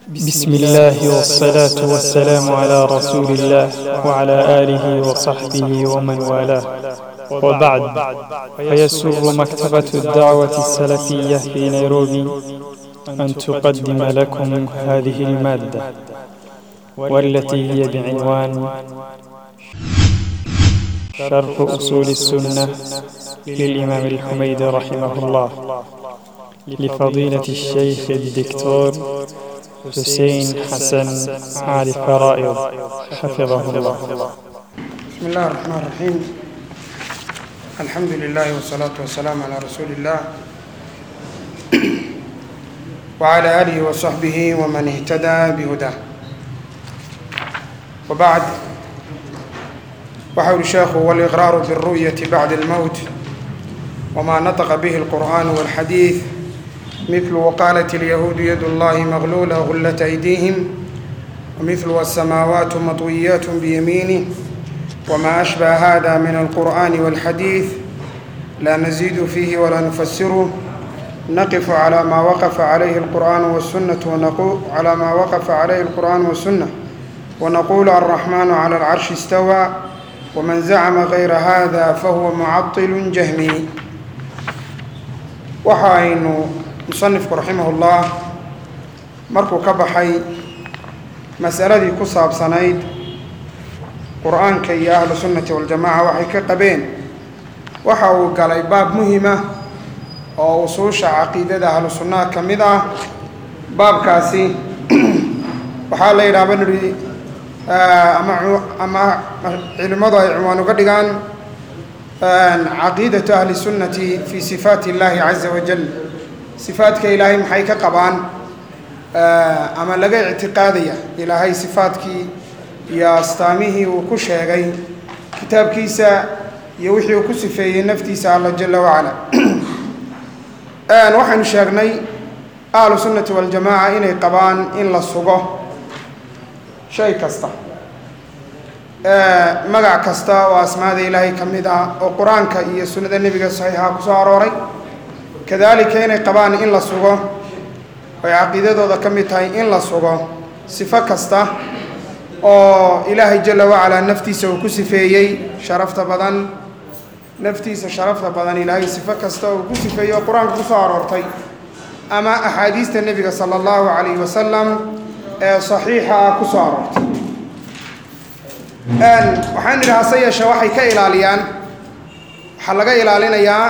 بسم الله والصلاة والسلام على رسول الله وعلى آله وصحبه ومن والاه، وبعد، فيسر مكتبة الدعوة السلفية في نيروبي أن تقدم لكم هذه المادة، والتي هي بعنوان شرح أصول السنة للإمام الحميدي رحمه الله، لفضيلة الشيخ الدكتور حسين حسن علي فرائض حفظه الله. بسم الله الرحمن الرحيم. الحمد لله والصلاة والسلام على رسول الله وعلى آله وصحبه ومن اهتدى بهداه، وبعد. وحول الشيخ والإقرار بالرؤية بعد الموت وما نطق به القرآن والحديث، مثل وقالت اليهود يد الله مغلولة غلت أيديهم، ومثل والسماوات مطويات بيمينه، وما أشبه هذا من القرآن والحديث لا نزيد فيه ولا نفسره، نقف على ما وقف عليه القرآن والسنة ونقول الرحمن على العرش استوى، ومن زعم غير هذا فهو معطل جهمي. waxaynu musanifku raximahullah markuu ka baxay masaladii ku saabsanayd qur-aanka iyo ahlu sunnati waljamaaca waxay ka qabeen, waxa uu galay baab muhima oo usuusha caqiidada ahlu sunnaha ka mid ah. baabkaasi waxaa la yidhaahba nidhi ama culimmadu ay cinwaan uga dhigaan caqiidatu ahli sunnati fi sifaati illaahi caza wajal. sifaadka ilaahay maxay ka qabaan ama laga ictiqaadaya ilaahay sifaadkii iyo astaamihii uu ku sheegay kitaabkiisa iyo wixii uu ku sifeeyey naftiisa alla jala wacala. waxaynu sheegnay ahlu sunnati waljamaaca inay qabaan in la sugo shay kasta, magac kasta oo asmaada ilaahay ka mid ah oo qur-aanka iyo sunnada nebiga saxiixa ku soo arooray. kadaalika inay qabaan in la sugo ay caqiidadooda ka mid tahay in la sugo sifo kasta oo ilaahay jala wacalaa naftiisa uu ku sifeeyey sharafta badan, naftiisa sharafta badan ilaahay sifo kasta uu ku sifeeyey oo qur-aanka ku soo aroortay ama axaadiista nebiga sala allahu calayhi wasalam ee saxiixa ah ku soo aroortay. waxaan idhi hase yeeshee waxay ka ilaaliyaan, waxaa laga ilaalinayaa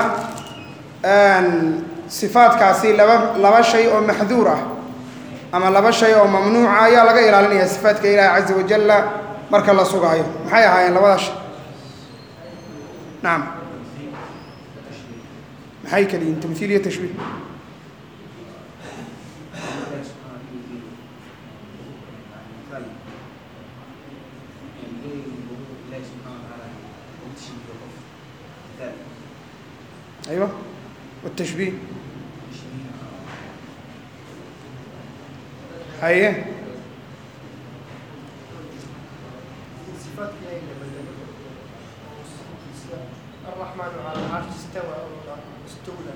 sifaadkaasi laba shay oo maxduur ah ama laba shay oo mamnuuca ayaa laga ilaalinayaa sifaadka ilaahi caza wajalla marka la sugaayo. maxay ahaayeen labada shay? nacam, maxay kala yihiin? tamthiil iyo tashbiih. أيوة، والتشبيه هي الرحمن على العرش استوى استولى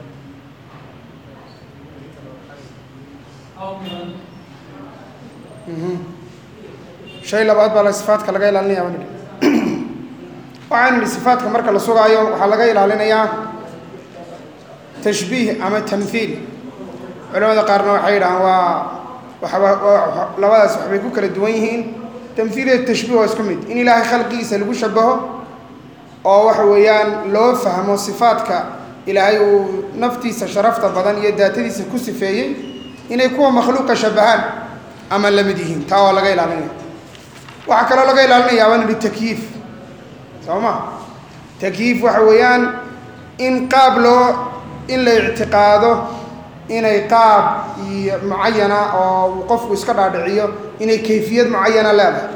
shay labaad baa la sifaadka laga ilaalinayaa. waxaan nidhi sifaadka marka la sugaayo waxaa laga ilaalinayaa tashbiih ama tamthiil. culamada qaarna waxay yidhahaan labadaas waxbay ku kala duwan yihiin. tamthiil iyo tashbiih waa isku mid, in ilaahay khalqigiisa lagu shabaho oo waxa weeyaan loo fahmo sifaadka ilaahay uu naftiisa sharafta badan iyo daatadiisa ku sifeeyey inay kuwa makhluuqa shabahaan ama la mid yihiin. taa waa laga ilaalinaya. waxaa kaloo laga ilaalinayaa waa nidhi takyiif, soo ma? takyiif waxa weeyaan in la ictiqaado inay qaab iyo mucayana oo uu qofku iska dhaadhiciyo inay kayfiyad mucayana leedahay,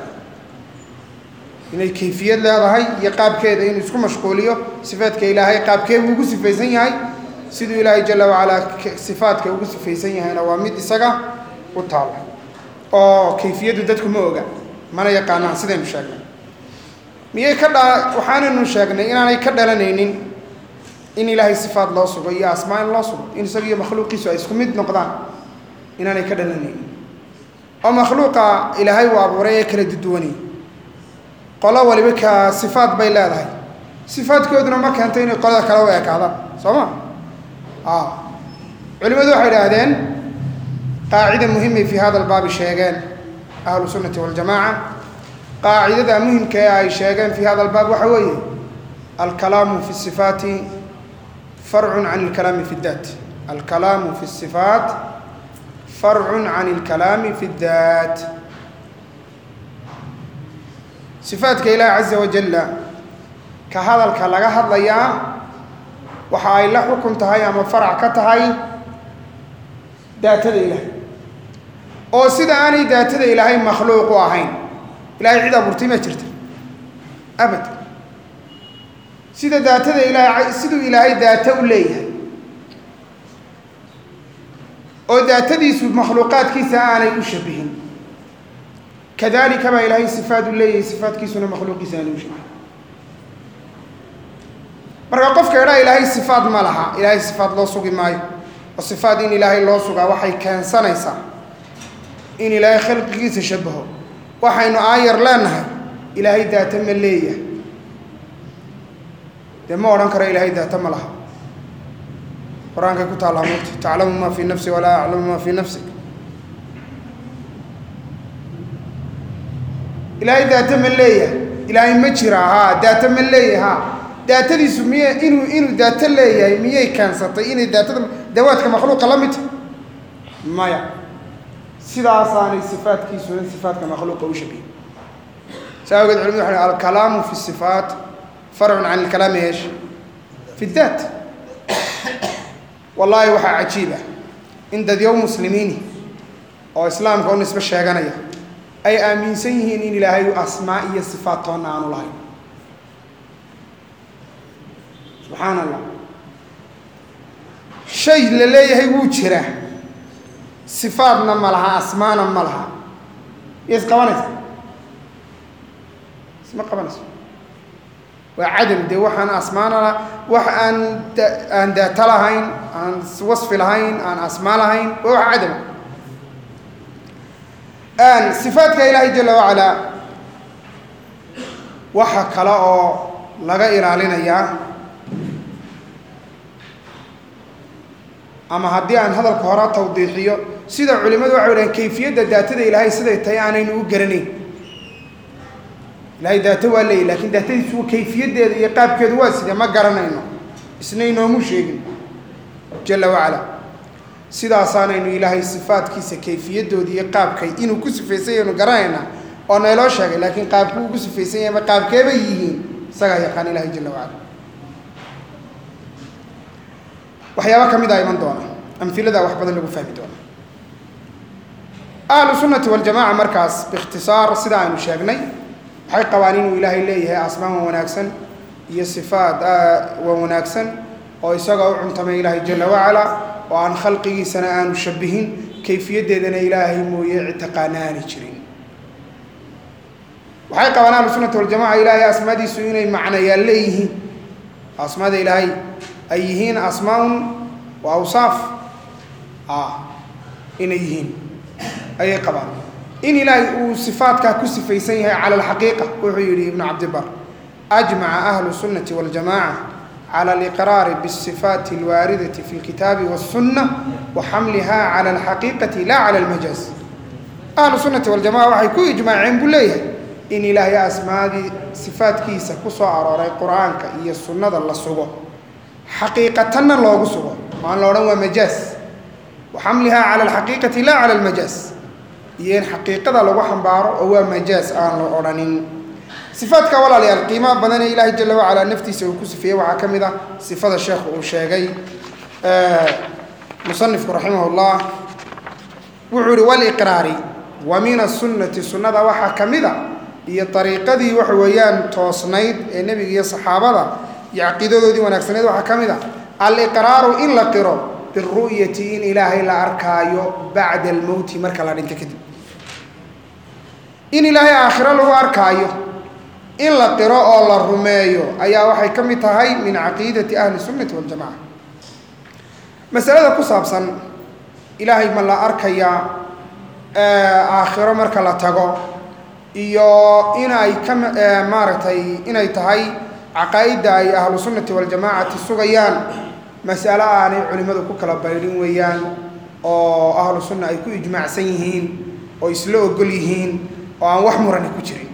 iyo qaabkeeda inuu isku mashquuliyo. sifaadka ilaahay qaabkee buu ugu sifaysan yahay, siduu ilaahay jala wacalaa sifaadka ugu sifaysan yahayna waa mid isaga u taalla oo kayfiyaddu dadku ma oga, mana yaqaanaan. sidaynu sheegnay waxaanaynu sheegnay inaanay ka dhalanaynin in ilaahay sifaad loo sugo iyo asmaa in loo sugo, in isaga iyo makhluuqiisu ay isku mid noqdaan inaanay ka dhalanaynin. oo makhluuqa ilaahay uu abuuray ee kala duduwanay qolo waliba ka sifaad bay leedahay sifaadkooduna ma keento inay qolada kale u ekaadaan soo ma culimadu waxay yidhaahdeen qaacida muhimay fi hada albaabi sheegeen ahlu sunnati waljamaaca qaacidada muhimka ee ay sheegeen fi hada albaab waxa weeye alkalaamu fi sifaati farcun can alkalaami fi daat alkalaamu fi sifaat farcun can alkalaami fi daat sifaadka ilaahi caza wajalla ka hadalka laga hadlayaa waxa ay la xukun tahay ama farac ka tahay daatada ilaahay oo sida aanay daatada ilaahay makhluuq u ahayn ilaahay cid abuurtay ma jirta abad sida daatada ilaahay siduu ilaahay daata u leeyahay oo daatadiisu makhluuqaadkiisa aanay u shabihin kadalika baa ilaahay sifaad u leeyahay sifaadkiisuna makhluuqiisa aanay u shabihin marka qofka idhaa ilaahay sifaad ma laha ilaahay sifaad loo sugi maayo oo sifaad in ilaahay loo sugaa waxay keensanaysaa in ilaahay khalqigiisa shabaho waxaynu aayar leenahay ilaahay daata ma leeyahay dee ma odhan karo ilaahay daata ma laha qur-aankay ku taallaa moogta taclamu maa fii nafsi walaa aclamu maa fii nafsik ilaahay daata ma leeyahay ilaahay ma jira haa daata ma leeyahay haa daatadiisu miye inuu daato leeyahay miyay keensatay inay daatada dawaadka makhluuqa la mid maya sidaasaanay sifaadkiisuna sifaadka makhluuqa u shabihin saa awgeed culimadu waxay alkalaamu fi sifaat farcun can alkalaami eesh fi daat wallaahi waxaa cajiib ah in dadyow muslimiini oo islaamka u nisbe sheeganaya ay aaminsan yihiin in ilaahay asmaa iyo sifaat toonna aanu lahayn subxaan allah shay la leeyahay wuu jiraa sifaadna ma laha asmaana ma laha iyo isqabanaysa isma qabanayso waa cadam dee waxaan asmaana wax aan daata lahayn aan wasfi lahayn aan asmaa lahayn waa wax cadama sifaadka ilaahay jala wacalaa waxa kale oo laga ilaalinayaa ama haddii aan hadalka hore tawdiixiyo sida culimadu waxay dhahaan kayfiyadda daatada ilaahay siday tahay aanaynu u garanayn ilaahay daato waa leeyahy lakin daatadiisu kayfiyaddeeda iyo qaabkeedu waa sidee ma garanayno isna inoomu sheegin jala wacala sidaasaanaynu ilaahay sifaadkiisa kayfiyaddooda iyo qaabkay inuu ku sifaysan yahaynu garanaynaa oo nayloo sheegay laakiin qaabkuu ugu sifaysan yahay ma qaabkeebay yihiin isagaa yaqaan ilahay jala wacala waxyaaba ka mid a iman doona amhiladaa wax badan lagu fahmi doona ahlu sunnati waljamaca markaas biikhtisaar sida aynu sheegnay waxay qabaan inuu ilaahay leeyahay asmaan wa wanaagsan iyo sifaad wa wanaagsan oo isagoo u cuntamay ilaahay jala wacala oo aan khalqigiisana aanu shabihin kayfiyaddeedana ilaahay mooye cid taqaana aanay jirin waxay qabaan ahlu sunnati waljamaca ilaahay asmaadiisu inay macnayaal leeyihiin asmaada ilaahay ay yihiin asmaaun wa awsaaf inay yihiin ayay qabaan in ilaahay uu sifaadkaa ku sifaysan yahay cala alxaqiiqa wuxuu yidhi ibnu cabdibar ajmaca ahlu sunnati waljamaca cala aliqraari biاsifaati alwaaridati fi lkitaabi waاsunna wa xamliha cala alxaqiiqati la cala almajaaz ahlu sunnati waljamaca waxay ku ijmaaceen buu leeyahay in ilaahay asmaadii sifaadkiisa ku soo arooray qur-aanka iyo sunnada la sugo xaqiiqatanna loogu sugo waan la odhan waa majaaz wa xamlihaa cala alxaqiiqati laa cala almajaaz iyo in xaqiiqada lagu xambaaro oo waa majaaz aan la odhanin sifaadka walaalayaal qiimaha badan ee ilaahay jala wacalaa naftiisa uu ku sifeeyey waxaa ka mid ah sifada sheekhu uu sheegay musanifku raximah llah wuxuu yihi waliqraari wa min asunnati sunnada waxaa ka mid a iyo ariiqadii waxa weeyaan toosnayd ee nebiga iyo saxaabada iyo caqiidadoodii wanaagsaneed waxaa ka mid a aliqraaru in la qiro biru'yati in ilaahay la arkaayo bacda almowti marka la dhinto kadib in ilaahay aakhiro lagu arkaayo in la qiro oo la rumeeyo ayaa waxay ka mid tahay min caqiidati ahli sunnati waljamaca masalada ku saabsan ilaahay ma la arkayaa aakhiro marka la tago iyo inay maaragtay inay tahay caqaa'idda ay ahlu sunnati waljamaacati sugayaan mas'alo aanay culimmadu ku kala baydhin weeyaan oo ahlu sunna ay ku ijmaacsan yihiin oo isla ogol yihiin oo aan wax murani ku jirin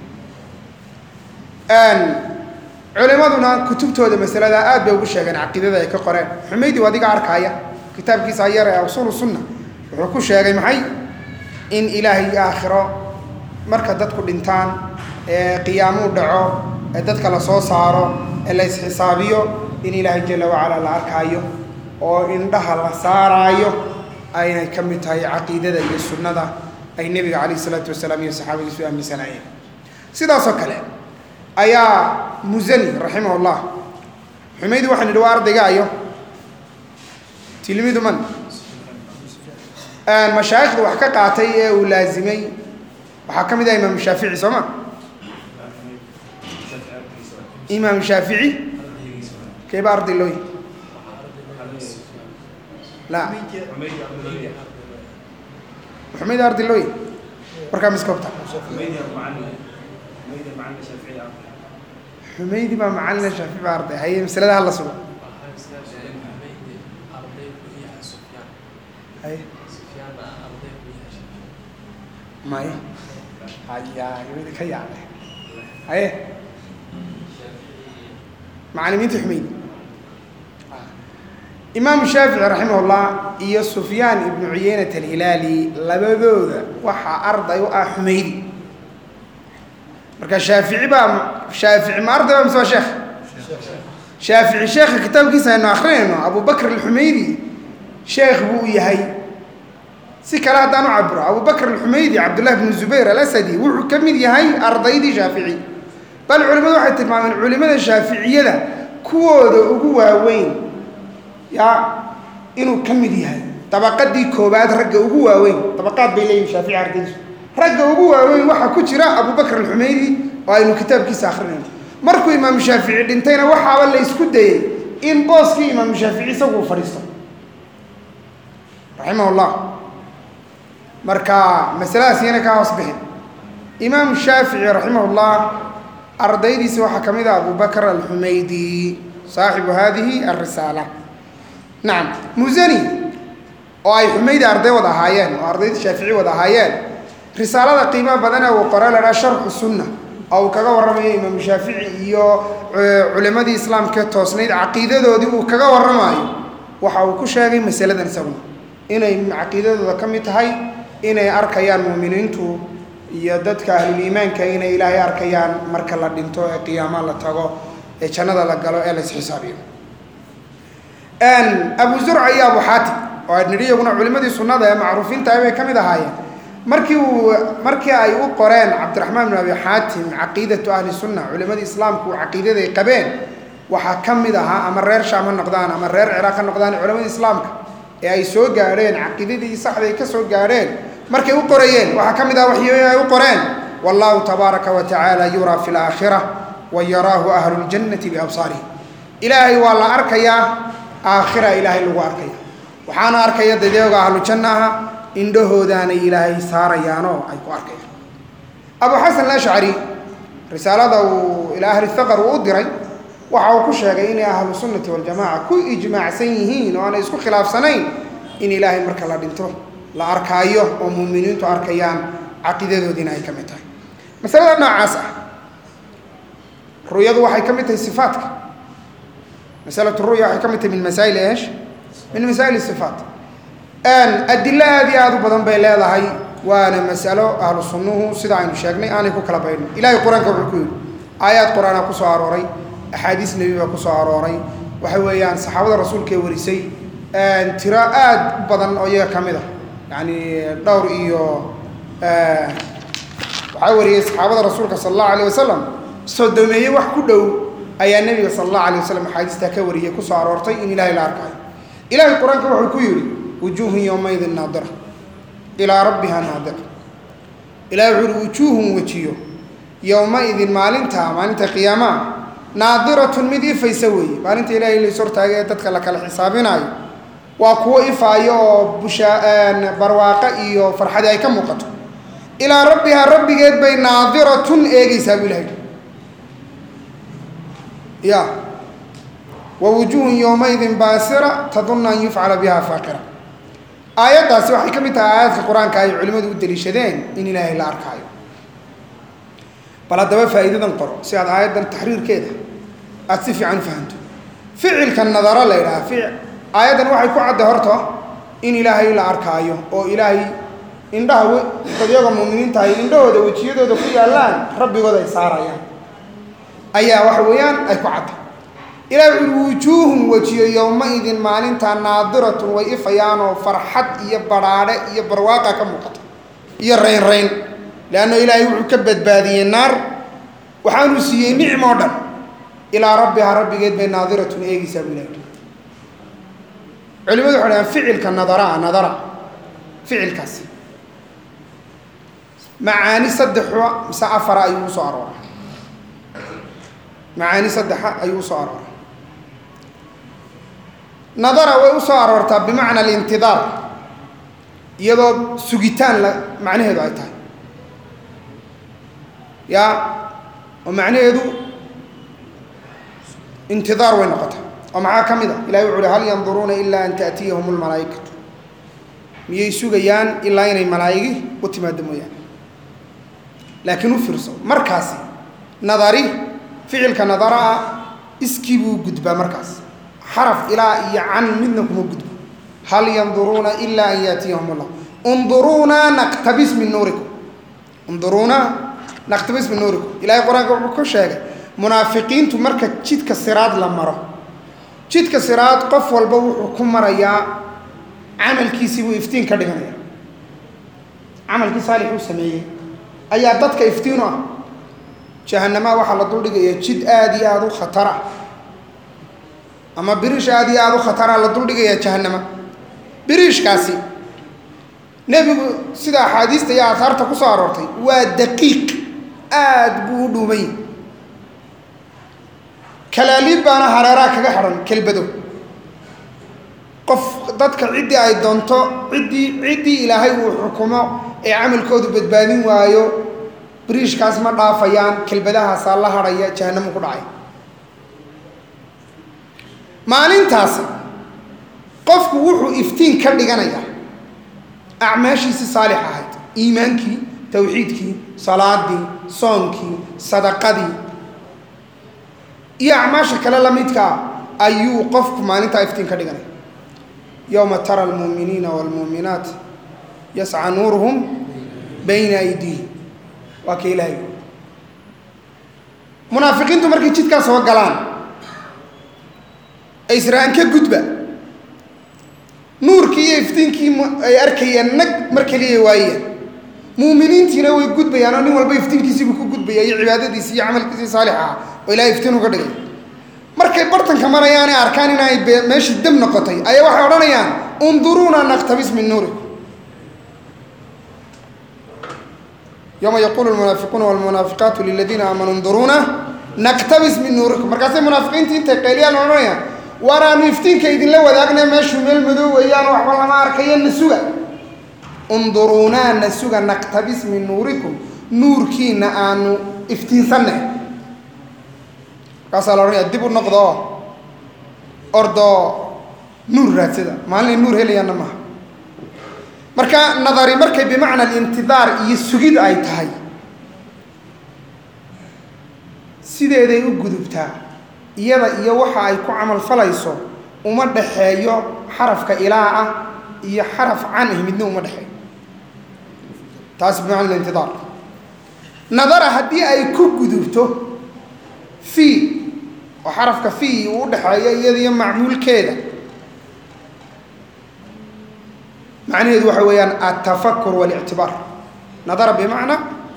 culimmaduna kutubtooda masalada aad bay ugu sheegeen caqiidada ay ka qoreen xumaydi waa adiga arkaya kitaabkiisa yar ee usuulu sunna wuxuu ku sheegay maxay in ilaahay aakhiro marka dadku dhintaan ee qiyaamuu dhaco ee dadka la soo saaro ee la isxisaabiyo in ilaahay jalla wacala la arkaayo oo indhaha la saaraayo aynay ka mid tahay caqiidada iyo sunnada ay nebiga calayhi salaatu wasalaam iyo saxaabadiisu aaminsanaayeen sidaasoo kale ayaa musani raximahullah xumaydi waxaan idhi waa ardaygaayo tilmiidu man mashaayikhda wax ka qaatay ee uu laazimay waxaa ka mid ah imaamu shaafici soo ma imaamu shaafici keeba arday looy la xumayd arday looy markaa miskobta xumaydi baa macalina shaafici baa arday haye masalada hala sugo haye may hayaa xumaydi ka yaabay haye macalimiinta xumaydi imaamu shaafici raximahullah iyo sufyaan ibnu cuyeynat alhilaali labadooda waxaa arday u ah xumaydi marka shaafici ma arday baa mise waa sheekh shaafici sheekha kitaabkiisa aynu akrinayno abu bakr alxumaydi sheekh buu yahay si kale haddaan u cabiro abu bakr alxumaydi cabdullahi bnu zubayr alasadi wuxuu ka mid yahay ardaydii shaafici bal culimmadu waxay tilmaameen culimmada shaaficiyada kuwooda ugu waaweyn yaa inuu ka mid yahay dabaqadii koobaad ragga ugu waaweyn dabaqaad bay leeyihin shaafici ardaydiisu ragga ugu waaweyn waxaa ku jira abu bakr alxumaydi oo aynu kitaabkiisa akrinayno markuu imaamu shaafici dhintayna waxaaba la isku dayey in booskii imaamu shaafici isagu uu fadhiisto raximahullah marka masaladaas iyana kaa hoos bixin imaamu shaafici raximahullah ardaydiisa waxaa ka mid ah abu bakr alxumaydi saaxibu hadihi alrisaala nacam musani oo ay xumaydi arday wada ahaayeen oo ardayda shaafici wada ahaayeen risaalada qiimaha badana uu qoray la dhaha sharxu sunna oo uu kaga warramayo imaamu shaafici iyo culimadii islaamka toosnayd caqiidadoodii uu kaga warramayo waxa uu ku sheegay masaladan isaguna inay caqiidadooda ka mid tahay inay arkayaan muuminiintu iyo dadka ahluliimaanka inay ilaahay arkayaan marka la dhinto ee qiyaama la tago ee jannada la galo ee la isxisaabiyo abu zurca iyo abu xaatim oo nidhi iyaguna culimadii sunnada ee macruufiinta bay ka mid ahaayeen markii ay u qoreen cabdiraxmaan bin abi xaatim caqiidatu ahli sunna culimadii islaamku caqiidaday qabeen waxaa ka mid ahaa ama reer shaam ha noqdaan ama reer ciraaq ha noqdaan culimadii islaamka ee ay soo gaadheen caqiidadii saxda ay ka soo gaadheen markay u qorayeen waxaa ka mid ah waxyo ay u qoreen wallahu tabaaraka wa tacaala yuraa fi laakhira wa yaraahu ahlu ljannati biabsaarihi ilaahay waa la arkayaa aakhira ilaahay lagu arkaya waxaana arkaya dadeega ahlu jannaha indhahoodaanay ilaahay saarayaanoo ay ku arkayaan abu xasan alashcari risaalada uu ilaa ahli thaqar uu u diray waxa uu ku sheegay inay ahlu sunnati waljamaca ku ijmaacsan yihiin oo aanay isku khilaafsanayn in ilaahay marka la dhinto la arkaayo oo muuminiintu arkayaan caqiidadoodiina ay ka mid tahay masalada noocaas ah ru'yadu waxay ka mid tahay sifaatka masalatu ru'ya waxay ka mid tahay min masaa'il eesh min masaa'il sifaat adilo aad iyo aad u badan bay leedahay waana masalo ahlu sunnuhu sida aynu sheegnay aanay ku kala baydhin ilaahay qur-aanka wuxuu ku yidhi aayaad qur-aanaa ku soo arooray axaadiis nebi baa ku soo arooray waxa weeyaan saxaabada rasuulkaee warisay tiro aad u badan oo iyaga ka mid ah yacni dhowr iyo waxaa wariyey saxaabada rasuulka sala allahu alayh wasalam sodomeeye wax ku dhow ayaa nebiga sala allahu alayh wasalam axaadiistaa ka wariyey ku soo aroortay in ilaahay la arkaayo ilaahay qur-aanka wuxuu ku yidhi wujuuhun yowmaydin naadira ilaa rabbiha naadira ilahay wuxuu yihi wujuuhun wejiyo yowmaidin maalinta qiyaamaha naadiratun mid ifaysa weeye maalinta ilaahay lays hortaagay ee dadka la kala xisaabinaayo وكو إفايو بشاء برواقة إيو فرحة أي كم وقت إلى ربها ربي قد بين ناظرة إيجي سبيلها يا ووجوه يومئذ باسرة تظن أن يفعل بها فاقرة آيات داسي waxay kamid tahay aayadka quraanka ay culimadu u daliishadeen in Ilaahay la arkayo bal faa'iidadan qoro si aad aayadan tahriirkeeda aad si fiican fahanto ficilka nadara la ilaaha fi'il aayadan waxay ku cadda horto in Ilaahay la arkayo oo Ilaahay indhaha dadyaga muuminiinta ay indhahooda wajiyadooda ku yaalaan rabbigooda ay saarayaan ayaa wax weeyaan ay ku cadda إلى وجوه وجيه يومئذ مالنتا ناظرة وإفيان وفرحت يبرارة يبرواقة كمقطع يرين لأنه إلهي وكبد بهذه النار وحانو سيئ نعمة إلى ربها ربي قد بين ناظرة إيجي سبيلها علماء الحلام فعل كالنظراء فعل كاس معاني صدحوا مسافر أيوه صاروا معاني صدحها أيوه صاروا نظر ويصار بمعنى الانتظار يضرب سجيتان معناه هذا أيتها يا ومعناه هذا انتظار ونقطة ومعاه كمذا إلى يقول هل ينظرون إلا أن تأتيهم الملائكة يسوع جيان إلا أن الملائكة وتمدموا يعني لكنه فرصة مركزي نظري فعل كنظرة اسكبوا قدبة مركز حرف إلى عن منكم قدبة هل ينظرون إلا أن يأتيهم الله انظرونا نقتبس من نوركم انظرونا نقتبس من نوركم إلى القرآن كل شيء منافقين تمرك جد كسرات لمرة جد كسرات قف والبوح كمرة يا عمل كيسي ويفتين كردغنيا عمل كي صالح وسميه أيادتك يفتينها جهنم وحلا طولي جد آدي هذا خطرة أما بريش آدي هذا خطرة لطولي جهنم بريش كاسي نبي سيدا حديث يا أثارتك وصارتي ودقيق آد بودو مين كلاليب أنا حرارة كحرن كالبدو قف ضدك عدي أي دونتو عدي إلى هاي وحكومة عمل كود بدبانين وايو بريش كاس ما ضافيان كالبداها صالها ريا جهنم كراي ما ننتاس قف وحو إفتين كردغانيا أعماشي صالحة هاي إيمانك توحيدك صلاة صومك صدقة يا أعماشك كلا لميتك أيو قفك ما ننتا إفتين كردغانيا يوم ترى المؤمنين والمؤمنات يسعى نورهم بين أيديهم وكيلهم منافقين تمركي جدك سوا قلان إسرائيل كجدبة نور كي يفتين كي أركي النك مركليه وايا مؤمنين تناوي جدبة يعني أنا والبي يفتين كي سيبكوا جدبة يا عبادة دي سي عمل كي صالحة ولا يفتنوا قدري مركي برتن كمان يعني أركاننا ماشي الدم نقطي أي واحد ورانا يعني انظرونا نقتبس من نوركم يوم يقول المنافقون والمنافقات للذين آمنوا انظرونا نقتبس من نوركم مركز المنافقين تنتقليا نورنا ورا نفتين كيدين لو ذاقنا ماشي من المدو ويان وحبا ما أركيان نسوغا انظرونا نسوغا نقتبس من نوركم نور كينا آنو افتين سنة قاسا لورنا يدبوا النقضة أرضو نور راتدا مالي نور هلي أنما مركا نظري مركا بمعنى الانتظار يسجد أي تهي سيدة إذا يقدبتها إيا وحا يكو عمل فلايسو ومدحيو حرف كإلاء إيا حرف عنه منه ومدحي تاس بمعنى الانتظار نظر هدي أي كو قدبته في وحرف كفي ودحي يدي معمول كذا معنى هذا وحويان التفكر والاعتبار نظر بمعنى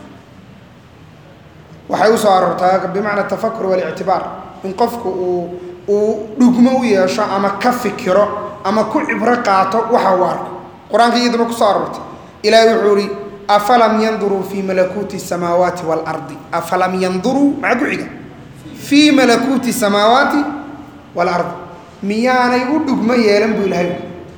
وحيوصار بمعنى التفكر والاعتبار إن قفك ودقموية شاء أما كفكره أما كل عبرقاته وحوارك قرآن كي يدمك صارت إلى يحوري أفلم ينظروا في ملكوت السماوات والأرض أفلم ينظروا معقوعك في ملكوت السماوات والأرض ميانا يقول دقموية يلنبو إلهي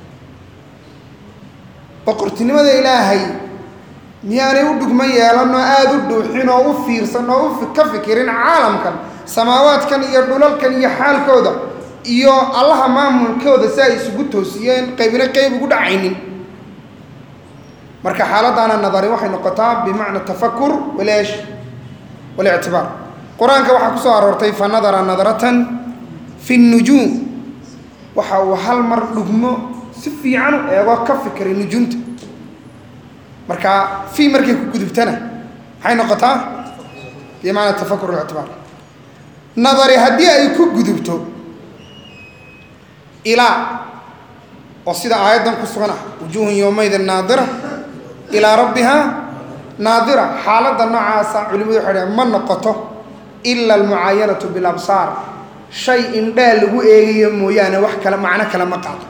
boqortinimada ilaahay miyaanay u dhugma yeelan oo aada u dhuuxin oo u fiirsan oo ka fikirin caalamkan samaawaadkan iyo dhulalkan iyo xaalkooda iyo allaha maamulkooda si ay isugu toosiyeen qaybina qayb ugu dhacaynin marka xaaladana nadari waxay noqotaa bimacna tafakur waleesh walictibaar quraanka waxa ku soo aroortay fa nadara nadratan fi nujuum waxa uu hal mar dhugmo si fiican u eego ka fikiray nujuumta marka fi markay ku gudubtana waxay noqotaa bimacna tafakur walictibaar nadari haddii ay ku gudubto ilaa oo sida aayadan ku sugan wujuhun yawmaydin naadira ilaa rabbihaa naadira xaaladda noocaasa culimadu waxay dhahaan ma noqoto ila almucaayanatu bilabsaar shay indhaa lagu eegayo mooyaane wax kale macno kale ma qaado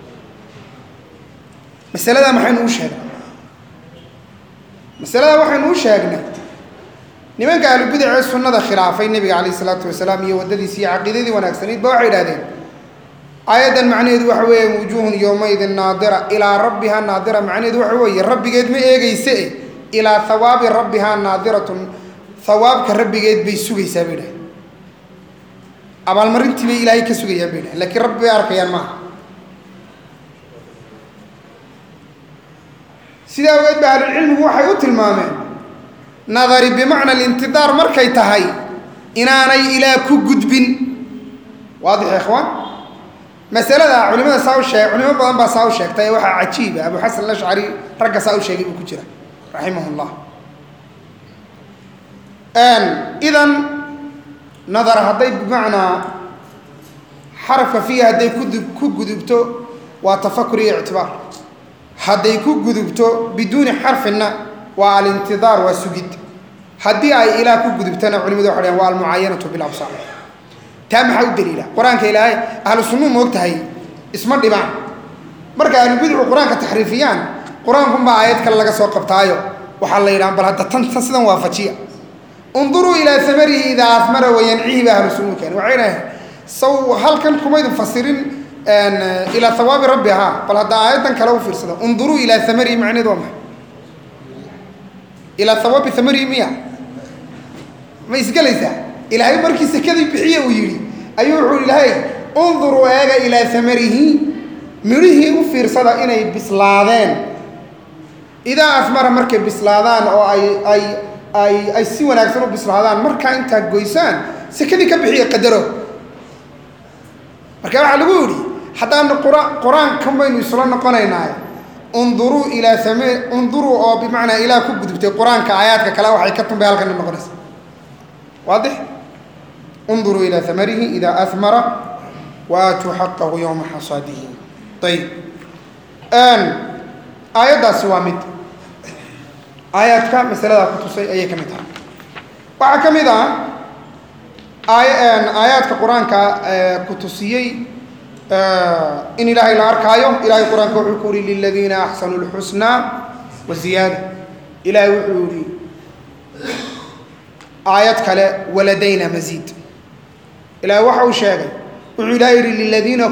masaladaa maxaynu u sheegnay masaladaa waxaynu u sheegnay nimanka ahlubidac ee sunnada khilaafay nebiga calayhi salaatu wasalaam iyo waddadiisi iyo caqiidadii wanaagsanayd ba waxay idhahdeen aayadan macnaheedu waxa weeye wujuhun yawmaydin naadira ilaa rabbihaa naadira macnaheedu waxa weeye rabbigeed ma eegayse ilaa hawaabi rabbihaa naadiratun hawaabka rabbigeed bay sugaysaa bay dhahay abaalmarintii bay ilaahay ka sugayaan bay dhahay laakiin rabbi bay arkayaan maaha sidaa awgeed ba ahlulcilmigu waxay u tilmaameen nadari bimacna alintidaar markay tahay inaanay ilaa ku gudbin waadix ya ikhwaan masalada culimada saa u sheeg culimo badan baa saa u sheegtay waxaa cajiiba abu xasan alashcari ragga saa u sheegay buu ku jira raximahullah idan nadar hadday bimacnaa xarafka fiiha hadday ku gudubto waa tafakur iyo ictibaar hadday ku gudubto biduuni xarfinna waa alintidaar waa sugid haddii ay ilaa ku gudubtana culimadu waxay dhahaan waa almucaayanatu bilabsaar taa maxaa u daliila qur-aanka ilaahay ahlu sunnu moog tahay isma dhibaan marka ahlu bidcu qur-aanka taxriifiyaan qur-aankunbaa aayad kale laga soo qabtaayo waxaa la yidhaha bal hadda tan sidan waafajiya unduruu ilaa amarihi idaa amara wayancihi ba ahlu sunnu keen waxay dhahaen saw halkan kumaydin fasirin ilaa hawaabi rabbi ahaa bal hadda aayaddan kale u fiirsada unduruu ilaa amarihi macneed waa maxay ilaa hawaabi amarihi miya ma isgelaysaa ilaahay markii sekadii bixiye uu yidhi ayuu wuxuu ilaahay unduruu eega ilaa amarihi midhihii u fiirsada inay bislaadeen idaa afmara markay bislaadaan oo ay si wanaagsan u bislaadaan markaa intaa goysaan sekadii ka bixiye qadaro marka waxaa lagu yidhi haddaanu qur-aankan baynu isla noqonaynaaye unduruu oo bimacnaa ilaa ku gudubtay qur-aanka aayaadka kale waxay ka tunbay halkan noqonaysa waadix unduruu ilaa amarihi idaa amara waatuu xaqahu yowma xasaadihi ayib aayaddaasi waa mid aayaadka masaladaa ku tusay ayay ka mid tahay waxaa ka mid ah aayaadka qur-aanka ku tusiyey in ilaahay la arkaayo ilahay qur-aanka wuxuu ku uhi liladiina axsanuu lxusnaa wa ziyaada ilaahay wuxuu yihi aayad kale waladayna masiid ilaahay waxa uu sheegay wuxuu ilahay yihi liladiina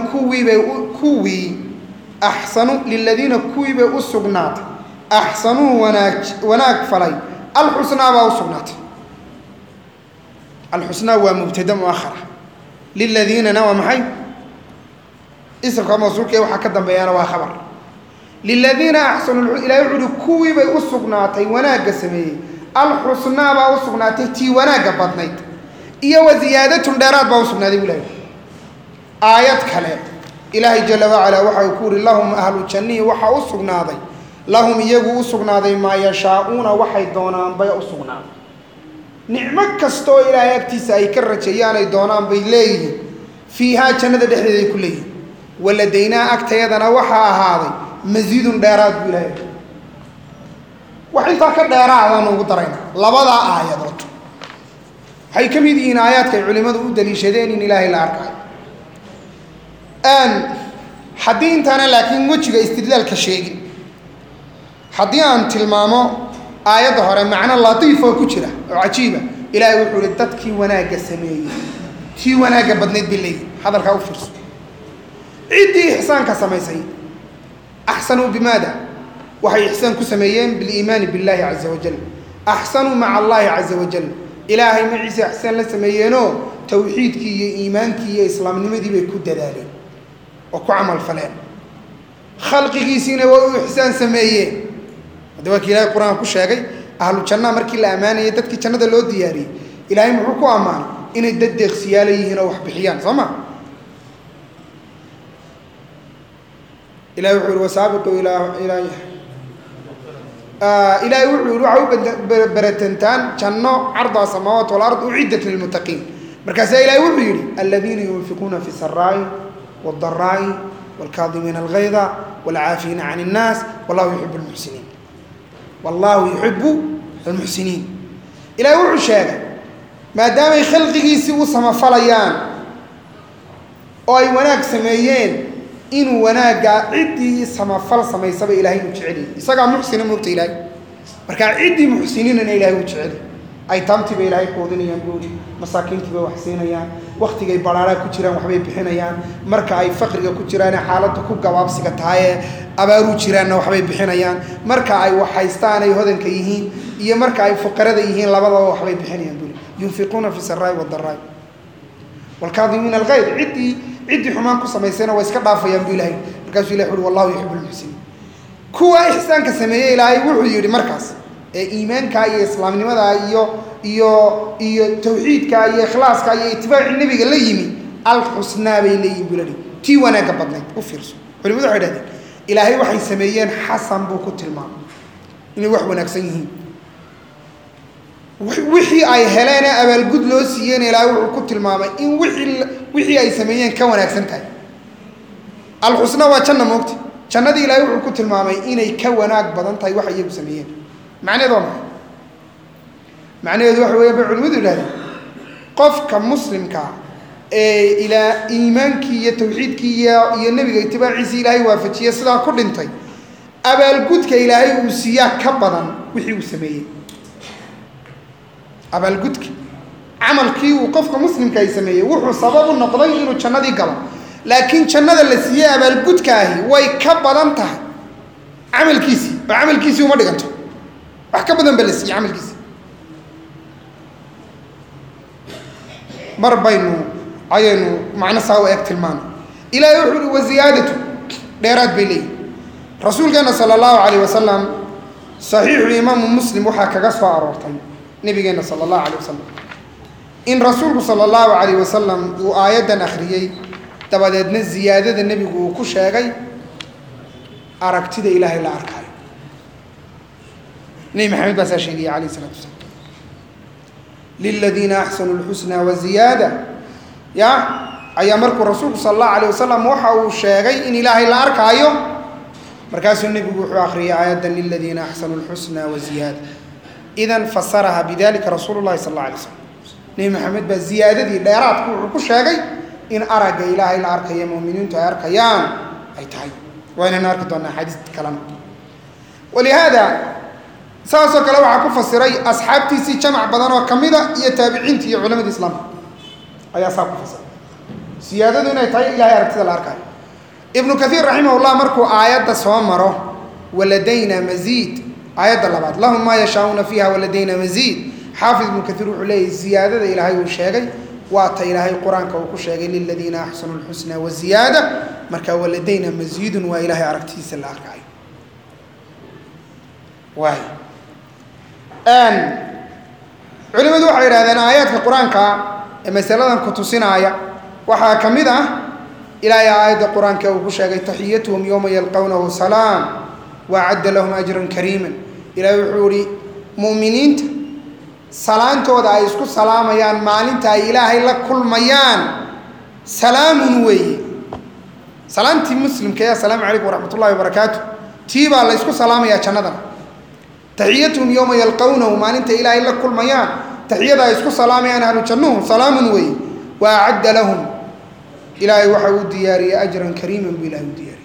kuwii bay u sugnaatay axsanuu wanaag falay alxusnaa baa u sugnaatay alxusnaa waa mubtada muahara liladiinana waa maxay isimka mawsuulka waxaa ka dambeeyana waa khabar liladiina axsanuu ilahay wuxuu yihi kuwii bay u sugnaatay wanaagga sameeyey alxusnaa baa u sugnaatay tii wanaagga badnayd iyo wa ziyaadatun dheeraad baa u sugnaaday buu ilahay aayad kale ilaahay jala wacalaa waxa uu ku yihi lahum ahlu jannihi waxaa u sugnaaday lahum iyagu u sugnaaday maa yashaa'uuna waxay doonaan bay u sugnaaday nicmo kastaoo ilaahay agtiisa ay ka rajeeyaan ay doonaan bay leeyihiin fiihaa jannada dhexdeeda ay ku leeyihiin waladaynaa agtayadana waxaa ahaaday masiidun dheeraad buu ilaahay wax intaa ka dheeraadaan ugu darayna labadaa aayadood waxay ka mid yihiin aayaadkay culimmadu u daliishadeen in ilaahay la arkaayo haddii intaana laakiin wejiga istidlaalka sheegin haddii aan tilmaamo aayadda hore macno latiif oo ku jira oo cajiiba ilaahay wuxuu ihi dadkii wanaagga sameeyey tii wanaagga badnayd bay leeyihin hadalkaa u fiirso ciddii ixsaanka samaysay axsanuu bimaada waxay ihsaan ku sameeyeen bil iimaan billahi azza wa jalla ahsanu ma'a allahi azza wa jalla ilaahay maciisa ihsaan la sameeyeeno tawxiidkii iyo iimaankii iyo islaamnimadii bay ku dadaaleen oo ku amal faleen khalqigiisina waa uu ihsaan sameeyeen hadaba ilaahay quraan ku sheegay ahlu janna markii la amaanayay dadkii jannada loo diyaariyay ilaahay muxuu ku amaanay inay dad deeqsiyaal yihiin oo wax bixiyaan sooma ilaahay wuxuu wasaabiqu ilaahay wuxuu waxa baratantaan janno arda samawati wal ard uiddat lil muttaqin markaas ilaahay wuxuu yiri alladheena yunfiquna fi sarra'i wad dharra'i wal kadhimina al ghayza wal 'afina 'anil nas wallahu yuhibbul muhsinin wallahu yuhibbu al muhsinin ilaahay wuxuu sheegay maadaama ay khalqigiisii u samafalayaan oo ay wanaag sameeyeen inuu wanaaga cidii samafal samaysaba ilaahay u jecel isaga muhsin moogta ilaahay marka cidii muhsiniinna ilaahay u jecel ay taamtiba ilaahay qoodinayaan goori masaakiintiba wax siinayaan waqtigay balaara ku jiraan waxbay bixinayaan marka ay faqriga ku jiraan xaaladda ku gabaabsiga tahay abaaru jiraan waxbay bixinayaan marka ay wax haystaan ay hodanka yihiin iyo marka ay fuqarada yihiin labadaba waxbay bixinayaan goori yunfiquna fi sarra'i wad dharra'i wal kadhimina al ghayz cidii xumaan ku sameeyeen way iska dhaafayaan biilaahay markaas ilaahay wuxuu wallahu yuhibbul muhsinin kuwa ihsaanka sameeyay ilaahay wuxuu yiri markaas ee iimaanka iyo islaamnimada iyo tawxiidka iyo ikhlaaska iyo itibaaci nabiga la yimi al husna bay leeyihiin biilaahay tii wanaaga badnayd u fiirso culimadu waxay yiraahdeen ilaahay waxay sameeyeen xasan buu ku tilmaamay inay wax wanaagsan yihiin wixii ay heleen abaalgud loo siiyeen ilaahay wuxuu ku tilmaamay in wixii ay sameeyeen ka wanaagsan tahay al husna waa janna moogta jannadii ilaahay wuxuu ku tilmaamay inay ka wanaag badan tahay wax iyagu sameeyeen macnaheedu waxa weeye culimadu yiraahdeen qofka muslimka ee ila iimaankii iyo tawxiidkii iyo nabiga itibaaciisa ilaahay waafajiye sidaa ku dhintay abaalgudka ilaahay uu siiyaa ka badan wixii uu sameeyay abaalgudka amalkii uu qofka muslimka ay sameeyay wuxuu sabab u noqday inuu jannadii galo laakiin jannada la siiyay abaalgudkaahi way ka badan tahay amalkiisii uma dhiganto wax ka badan bal siiyay amalkiisii marbaynu ayaynu macna saaw eeg tilmaan ilaahay wuxuu wa ziyaadatu dheeraad bilay rasuulkeena sallallahu alayhi wasallam sahih imam muslim waxa kaga soo aroortay nabigeena sallallahu alayhi wasallam in rasuulku sallallahu alayhi wasallam uu aayadan akhriyay dabadeedna ziyaadada nabigu uu ku sheegay aragtida ilaahay la arkay nabi maxamed baa sheegay alayhi salatu wasallam lilladheena ahsanu alhusna wa ziyada ya ayaa markuu rasuulku sallallahu alayhi wasallam waxa uu sheegay in ilaahay la arkayo markaasuu nabigu wuxuu akhriyay aayadan lilladheena ahsanu alhusna wa ziyada idan fasaraha bidalika rasuulullaahi sallallahu alayhi wasallam nabi maxamed baa ziyaadadii dheeraadku wuxuu ku sheegay in araga ilaahay la arkayo muuminiintu ay arkayaan ay tahay waana arki doonaa xadiis kalena walihada saasoo kale waxa ku fasiray asxaabtiisii jamac badan oo kamida iyo taabiciintii iyo culimada islaamka ayaa saa ku fasiray ziyaadadu inay tahay ilaahay aragtida la arkayo ibn kathir rahimahullah markuu aayada soo maro waladayna mazid aayada labaad lahum ma yashauna fiha waladayna mazid حافظ ابن كثير وحلي زيادة إلهي وشاقي واتا إلهي القرآن كوكو للذين أحسنوا الحسنى والزيادة مركا ولدينا مزيد وإلهي أركتيس الأركعي واي علماء دو حير هذا آيات في القرآن مثلا كتوسين آية وحا كمدة إلهي آيات القرآن كوكو تحيتهم يوم يلقونه سلام وأعد لهم أجرا كريما إلهي وحوري مؤمنين salaantooda ay isku salaamayaan maalinta ay ilaahay la kulmayaan salaamun way salaanti muslimka ya salaamu alaykum wa rahmatullahi wa barakatuh tiiba la isku salaamaya jannada tahiyatuhum yawma yalqawnahu maalinta ilaahay la kulmayaan tahiyada ay isku salaamayaan ahlu jannuhu salaamun way wa a'adda lahum ilaahay waxa uu diyaariyay ajran kariiman bilaahi diyaari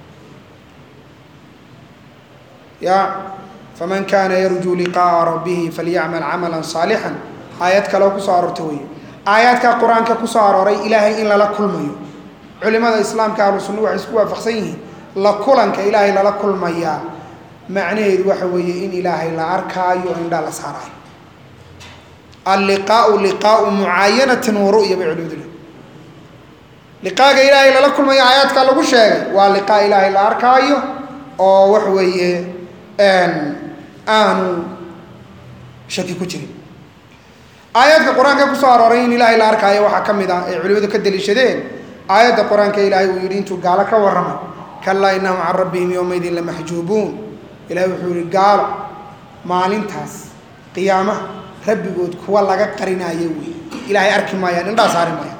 ya فمن كان يرجو لقاء ربه فليعمل عملا صالحا آيات كلو كسارتوي آيات كقرآن كساروري إلهي إلا لا كل مايو علماء الإسلام كانوا سنوا عسكوا فخسيه لا كلن كإلهي لا كل مايا macnaheedu waxa weeye in ilaahay la arkaayo indhaa la saaraayo alliqaau liqaau mucaayanatin wa ru'ya bay culimadu leeyihiin liqaaga ilaahay lala kulmayo aayaadka lagu sheegay waa liqaa ilaahay la arkaayo oo waxa weeye aanu shaki ku jirin aayaadka qur-aanka ku soo arooray in ilaahay la arkaayo waxaa ka mid ah ee culimadu ka daliishadeen aayadda qur-aanka ilaahay uu yidhi intuu gaalo ka warramay kallaa innahum can rabbihim yowmaydin lamaxjuubuun ilahay wuxuu yihi gaalo maalintaas qiyaamaha rabbigood kuwa laga qarinaayo wey ilaahay arki maayaan indhaa saari maayaan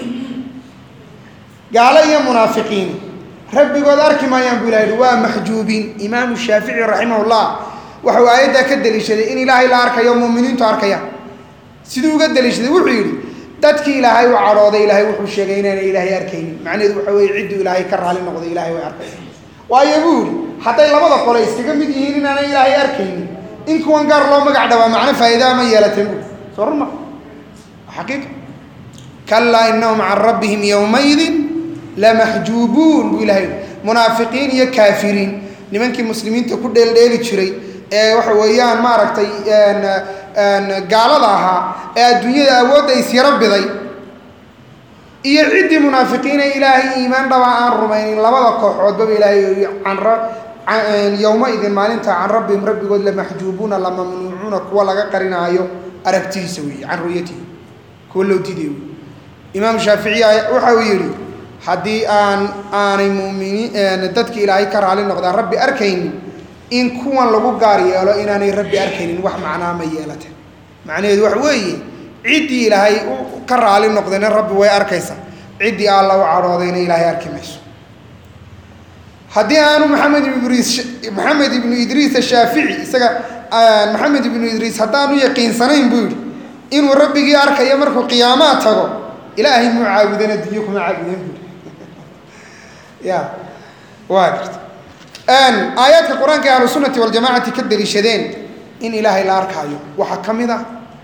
gaalo iyo munaafiqiin rabbigood arki maayaan buu ilahay yihi waa maxjuubiin imaamu shaafici raximahullah waxau aayaddaa ka daliishaday in ilaahay la arkayo mu'miniintu arkayaan siduu uga daliishaday wuxuu yidhi dadkii ilaahay u cadhooday ilaahay wuxuu sheegay inaanay ilaahay arkaynin macnaheedu waxa weeye cidduu ilaahay ka raali noqday ilaahay way arkaysa waayo buu yidhi hadday labada qole iskaga mid yihiin inaanay ilaahay arkaynin in kuwan gaar loo magac dhabaa macno faa'iidaa ma yeelateen buu soo run ma xaqiiqa kallaa innahum can rabbihim yowmaydin lamaxjuubuun buu ilahay munaafiqiin iyo kaafiriin nimankii muslimiinta ku dheeldheeli jiray ee waxa weeyaan maaragtay gaalada ahaa ee adduunyada awoodda isyaro biday iyo ciddii munaafiqiine ilaahay iimaan dhaba aan rumaynin labada kooxoodbaba ilaahay yowmaidin maalinta can rabbihim rabbigood lamaxjuubuuna lamamnuucuuna kuwa laga qarinaayo aragtidiisa weeye can ru'yatihi kuwa loo diiday wey imaam shaafici waxa uu yidhi haddii aanay muminiin dadki ilaahay ka raali noqdaan rabbi arkaynin in kuwan lagu gaar yeelo inaanay rabbi arkaynin wax macnaa ma yeelate macnaheedu waxa weeye ciddii ilaahay ka raali noqdayna rabbi way arkaysaa ciddii alla u cadhoodayna ilaahay arki mayso haddii aanu maxamed ibnu idriis ashaafici isaga maxamed ibnu idriis haddaanu yaqiinsanayn buu yidhi inuu rabbigii arkayo markuu qiyaamaha tago ilaahay muu caabudeen adduunyo kuma caabudeen buui ya waa garta aayaadka qur-aanka ee ahlusunnati waljamacati ka daliishadeen in ilaahay la arkaayo waxaa ka mid ah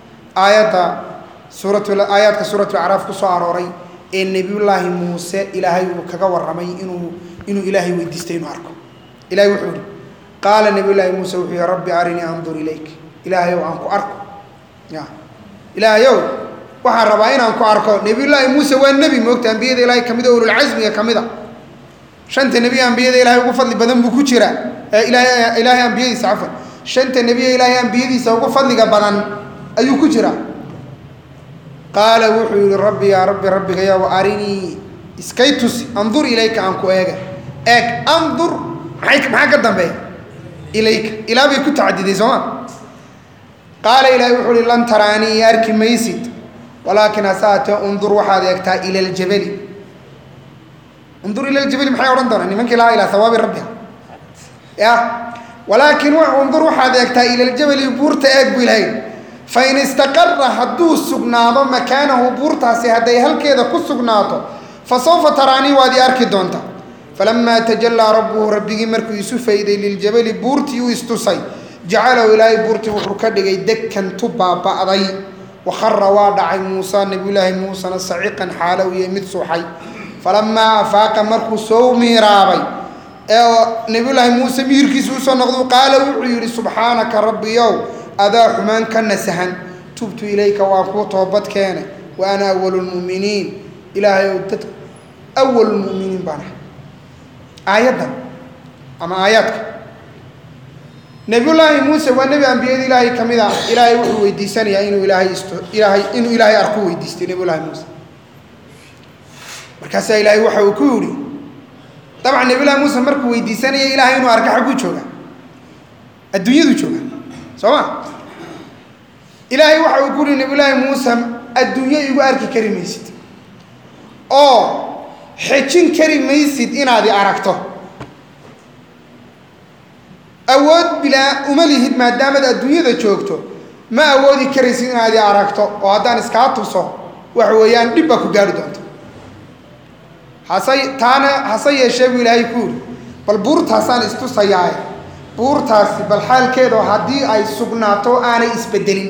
aayaadka suuratulacraaf ku soo arooray ee nebiyullaahi muuse ilaahay uu kaga warramay inuu ilaahay weydiistay inuu arko ilahay wuxuu yihi qaala nebiyullaahi muuse wuxuu yihi rabbi arinii andur ilayk ilaahayow aan ku arko ya ilaahayow waxaan rabaa inaan ku arko nebiyullaahi muuse waa nebi moogta ambiyada ilaahay kamid o ululcasmiga ka mid a 5 nebi ambiyada ilaahay ugu fadli badan buu ku jiraa ilaahay ambiyadiisa cafwan 5 nebi ilaahay ambiyadiisa ugu fadliga badan ayuu ku jiraa qaala wuxuu yihi rabbi yaa rabbi rabbigayow arinii iskay tusi andur ilayka aan ku eeg andur maxaa ka dambeeya ilayka ilaa bay ku tacadiday sooma qaala ilaahay wuxuu yihi lan taraanii arki maysid walaakin hasaate undur waxaad eegtaa ila aljabali undur ila aljabali maxay odhan doonaa nimankii lahaa ilaa hawaabi rabbiha ya walaakin undur waxaad eegtaa ila aljabali buurta eeg buu ilahay fain istaqara hadduu sugnaado makaanahu buurtaasi hadday halkeeda ku sugnaato fasawfa taraanii waad ii arki doontaa falamaa tajallaa rabbuhu rabbigii markuu isu fayday liljabali buurtii uu istusay jacalahu ilaahay buurtii wuxuu ka dhigay dekan tu baaba'day wakhara waa dhacay muusa nebiyullaahi muusena saciqan xaalow iyo mid suuxay falamaa afaaqa markuu soo miiraabay ee nebiyullaahi muuse miyirkiisa usoo noqdu qaala wuxuu yidhi subxaanaka rabbiyow adaa xumaan ka nasahan tubtu ilayka waan kuu toobad keenay wa ana awalu lmu'miniin ilaahay ow dad awalu lmu'miniin baan ahay aayaddan ama aayaadka nebiyullaahi muuse waa nebi ambiyada ilaahay ka mid ah ilaahay wuxuu weydiisanayaa inuu ilaahay arku weydiistay nebiyullaahi muuse markaasaa ilaahay waxa uu ku yidhi dabcan nebiyullaahi muuse markuu weydiisanaya ilaahay inuu arka xagguu jooga adduunyadu jooga soo ma ilaahay waxa uu ku yidhi nebiyullaahi muuse adduunyo igu arki kari maysid oo xejin kari maysid inaad i aragto awood bilaa uma lihid maadaamaad adduunyada joogto ma awoodi karaysid inaad i aragto oo haddaan iskaa tuso waxa weeyaan dhib baa ku gaari doonta hase yeeshee buu ilaahay ku yidhi bal buurtaasaan istusayaaye buurtaasi bal xaalkeedoo haddii ay sugnaato aanay isbedelin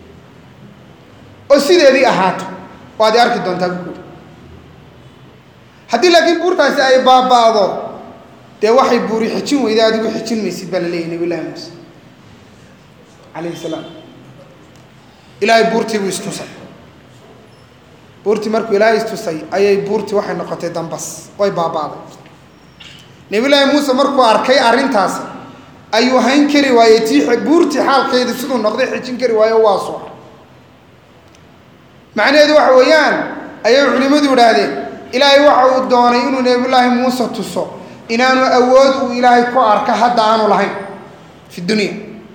oo sideedii ahaato waad i arki doontaa buu ku yidhi haddii laakiin buurtaasi ay baaba'do dee waxay buuri xijin weyday adigu xijin maysid baa la leeyahay nabiyullaahi muuse calayhi salaam ilaahay buurtii buu istusay buurtii markuu ilaahay istusay ayay buurtii waxay noqotay dambas way baaba'day nabiyullaahi muuse markuu arkay arrintaas ayuu hayn kari waayey tii buurtii xaalkeedii siduu noqday xijin kari waayo waa soo macnaheedu waxa weeyaan ayay culimmadu idhaahdeen ilaahay waxa uu doonay inuu nabiyullaahi muuse tuso inaanu awood uu ilaahay ku arka hadda aanu lahayn fi dunya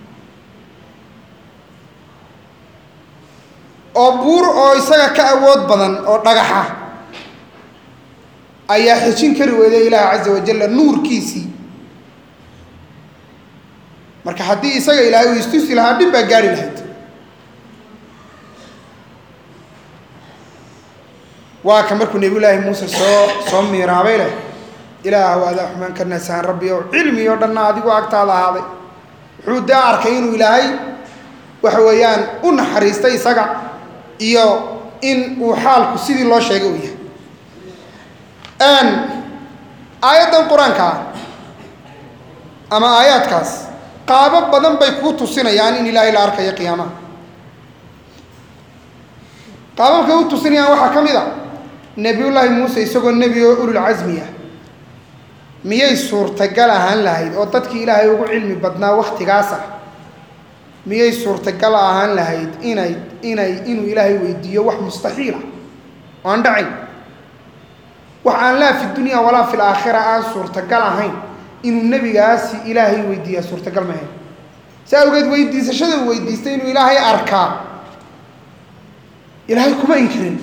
oo buur oo isaga ka awood badan oo dhagaxa ayaa xijin kari weyday ilaahay caza wajalla nuurkiisii marka haddii isaga ilaahay uu istusi lahaa dhib baa gaari lahayd waa ka markuu nabiyullaahi muuse soo miiraabay leh ilaahu adaa xumaan ka nasahan rabbi ow cilmi oo dhanna adigu agtaada ahaaday wuxuu daa arkay inuu ilaahay waxa weeyaan u naxariistay isaga iyo in uu xaalku sidii loo sheegay uu yahay aayaddan qur-aanka ah ama aayaadkaas qaabo badan bay kuu tusinayaan in ilaahay la arkayo qiyaamaha qaababkay u tusinayaan waxaa ka mid a nebiyullaahi muuse isagoo nebi oo ululcasmi ah miyay suurtagal ahaan lahayd oo dadkii ilaahay ugu cilmi badnaa wakhtigaas ah miyay suurtagal ahaan lahayd inuu ilaahay weydiiyo wax mustaxiil ah oo aan dhacayn wax aan laa fi dunya walaa fi laakhira aan suurtagal ahayn inuu nebigaasi ilaahay weydiiyaa suurtagal ma ahayn saa awgeed weydiisashada uu weydiistay inuu ilaahay arkaa ilaahay kuma inkirin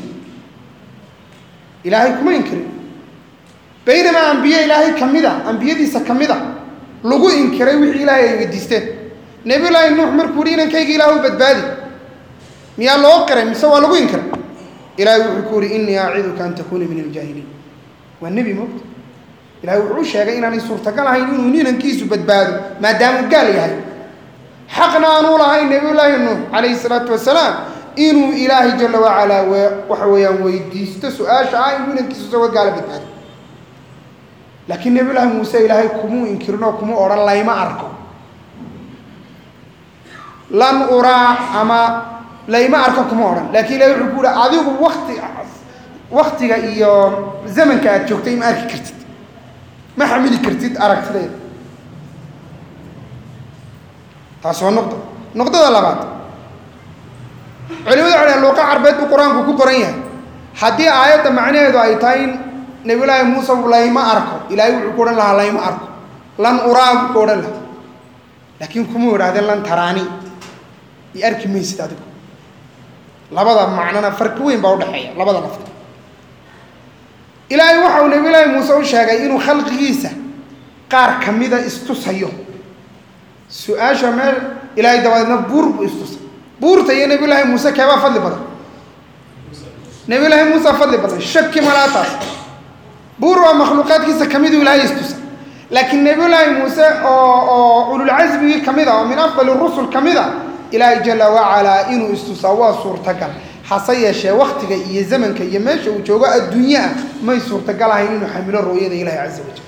baynamaa ambiye ilaahay ka mid a ambiyadiisa ka mid a lagu inkiray wixii ilaahay ay weydiisteen nebiyullaahi nuux markuu yihi inankayga ilaahu badbaadi miyaa loo qiray mise waa lagu inkiray ilaahay wuxuu ku yihi innii aciduka an takuuna min aljaahiliin waa nebi moogta ilaahay wuxuu sheegay inaanay suurtagal ahayn inuu inankiisu badbaado maadaamuu gaal yahay xaqna aanuu lahayn nebiyullaahi nuux calayhi salaatu wasalaam inuu ilaahay jalla wacalaa waxa weeyaan weydiisto su-aasha ah inuu inankiisu isagoo gaala badbaado laakiin nebiyullaahi muuse ilaahay kumuu inkirinoo kuma odhan layma arko lan uraa ama layma arko kuma odhan laakiin ilahay wuxuu ku yihi adigu waktiga iyo zamanka aad joogtay ma arki kartid ma xamili kartid aragtideeda taas waa noqdada labaad culimadu waxay dhahen luuqa carbeed buu qur-aanku ku qoran yahay haddii aayadda macnaheedu ay tahay in nebiyullaahi muuse layma arko ilaahay wuxuu ku odhan lahaa layma arko lan uraa buu ku odhan lahaa laakiin kumuu idhahdeen lan taraani i arki maysid adigu labada macnona farqi weyn baa udhexeeya labada lafta ilaahay waxa uu nebiyullaahi muuse u sheegay inuu khalqigiisa qaar ka mida istusayo su-aasha meel ilaahay dabadeedna buur buu istusay buurta iyo nebiyullaahi muuse keebaa fadli badan nebiyullaahi muuse fadli badan shaki malaataas buur waa makhluuqaadkiisa ka miduu ilaahay istusay laakiin nebiyullaahi muuse oo ululcasmigii ka mid a oo min afdali rusul ka mid a ilaahay jalla wacalaa inuu istusaa waa suurtagal hase yeeshee waktiga iyo zamanka iyo meesha uu joogo adduunye ah may suurtagal ahayn inuu xamilo rooyada ilaahay caza wajal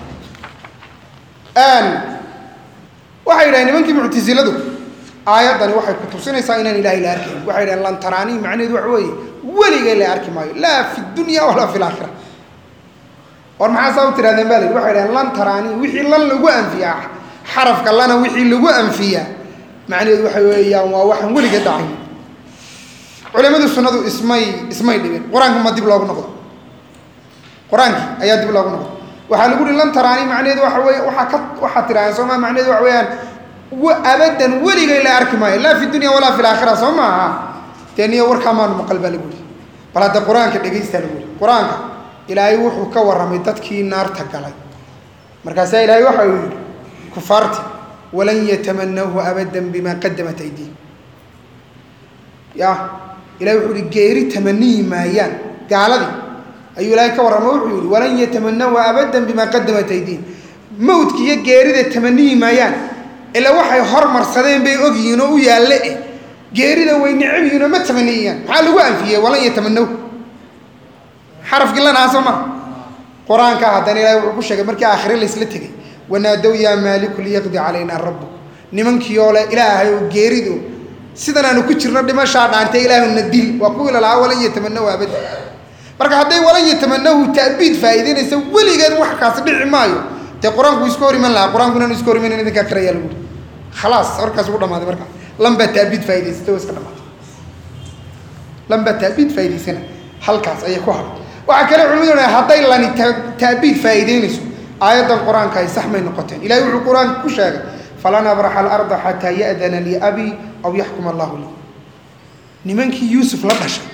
waxay yidhahen nimankii muctasiladu aayaddani waxay ku tusinaysaa inaan ilaahay la arkayn waxay yidhahen lan taraanii macnaheedu waxa weeye weligay la arki maayo laa fi dunya walaa fi laakhira war maxaa saa u tirahdeen baa la yidhi waxay yidhahen lan taraanii wixii lan lagu anfiyaa xarafka lana wixii lagu anfiyaa macnaheedu waxa weeyaan waa waxaan weliga dhacay culimadu sunnadu ismay dhibeen qur-aanka ma dib loogu noqdo qur-aankii ayaa dib loogu noqdo waxaa lagu yihi lan taraanii macnaheedu waxa weeye waxaa tirahdeen soo maa macnaheedu waxa weeyaan abadan weligay la arki maayo laa fi dunya walaa fi laakhira soo maaha dee niyo warkaa maanu maqal baa lagu yihi bal hadda qur-aanka dhegaystaa lagu yihi qur-aanka ilaahay wuxuu ka warramay dadkii naarta galay markaasaa ilaahay waxa uu yidhi kufaarti walan yatamanahu abadan bima qadamat aydiihim ya ilahay wuxuu yihi geeri tamaniyi maayaan gaaladii ayuu ilaahay ka warramay wuxuu yihi walan yatamanahu abadan bima qadamat aydiihim mawdki iyo geerida tamaniyi maayaan ilaa waxay hormarsadeen bay ogyihiin oo u yaalle geerida way necab yihiin oo ma tamaniyayaan maxaa lagu anfiyey walan yatamanahu xarafkii lanaha soo maa quraanka haddana ilaahay wuxuu ku sheegay markii aakhire la isla tegay wanaadow yaa maaliku liyaqdi calayna rabbuk nimankii oo leh ilaahay oo geerido sidan aanu ku jirno dhimashaa dhaantay ilaahay na dil waa kuwii lalahaa walan yatamanahu abada marka hadday walan yatamanahu ta'biid faa'iideynaysa weligeed wax kaas dhici maayo dee qur-aanku isku hor iman lahaa qur-aanku inaan isku hor imanin idinkaa karayaa lagu khalaas warkaas ugu dhammaaday marka lamba ta'biid faa'iidaysata waa iska dhammaatay lamba ta'biid faa'iidaysana halkaas ayay ku hadhay waxaa kale culimadu leeyahay hadday lani ta'biid faa'iideynayso aayaddan qur-aanka ay sax may noqoteen ilaahay wuxuu qur-aanka ku sheegay falan abraxa alarda xataa ya'dana lii abii aw yaxkuma allahu lii nimankii yuusuf la dhashay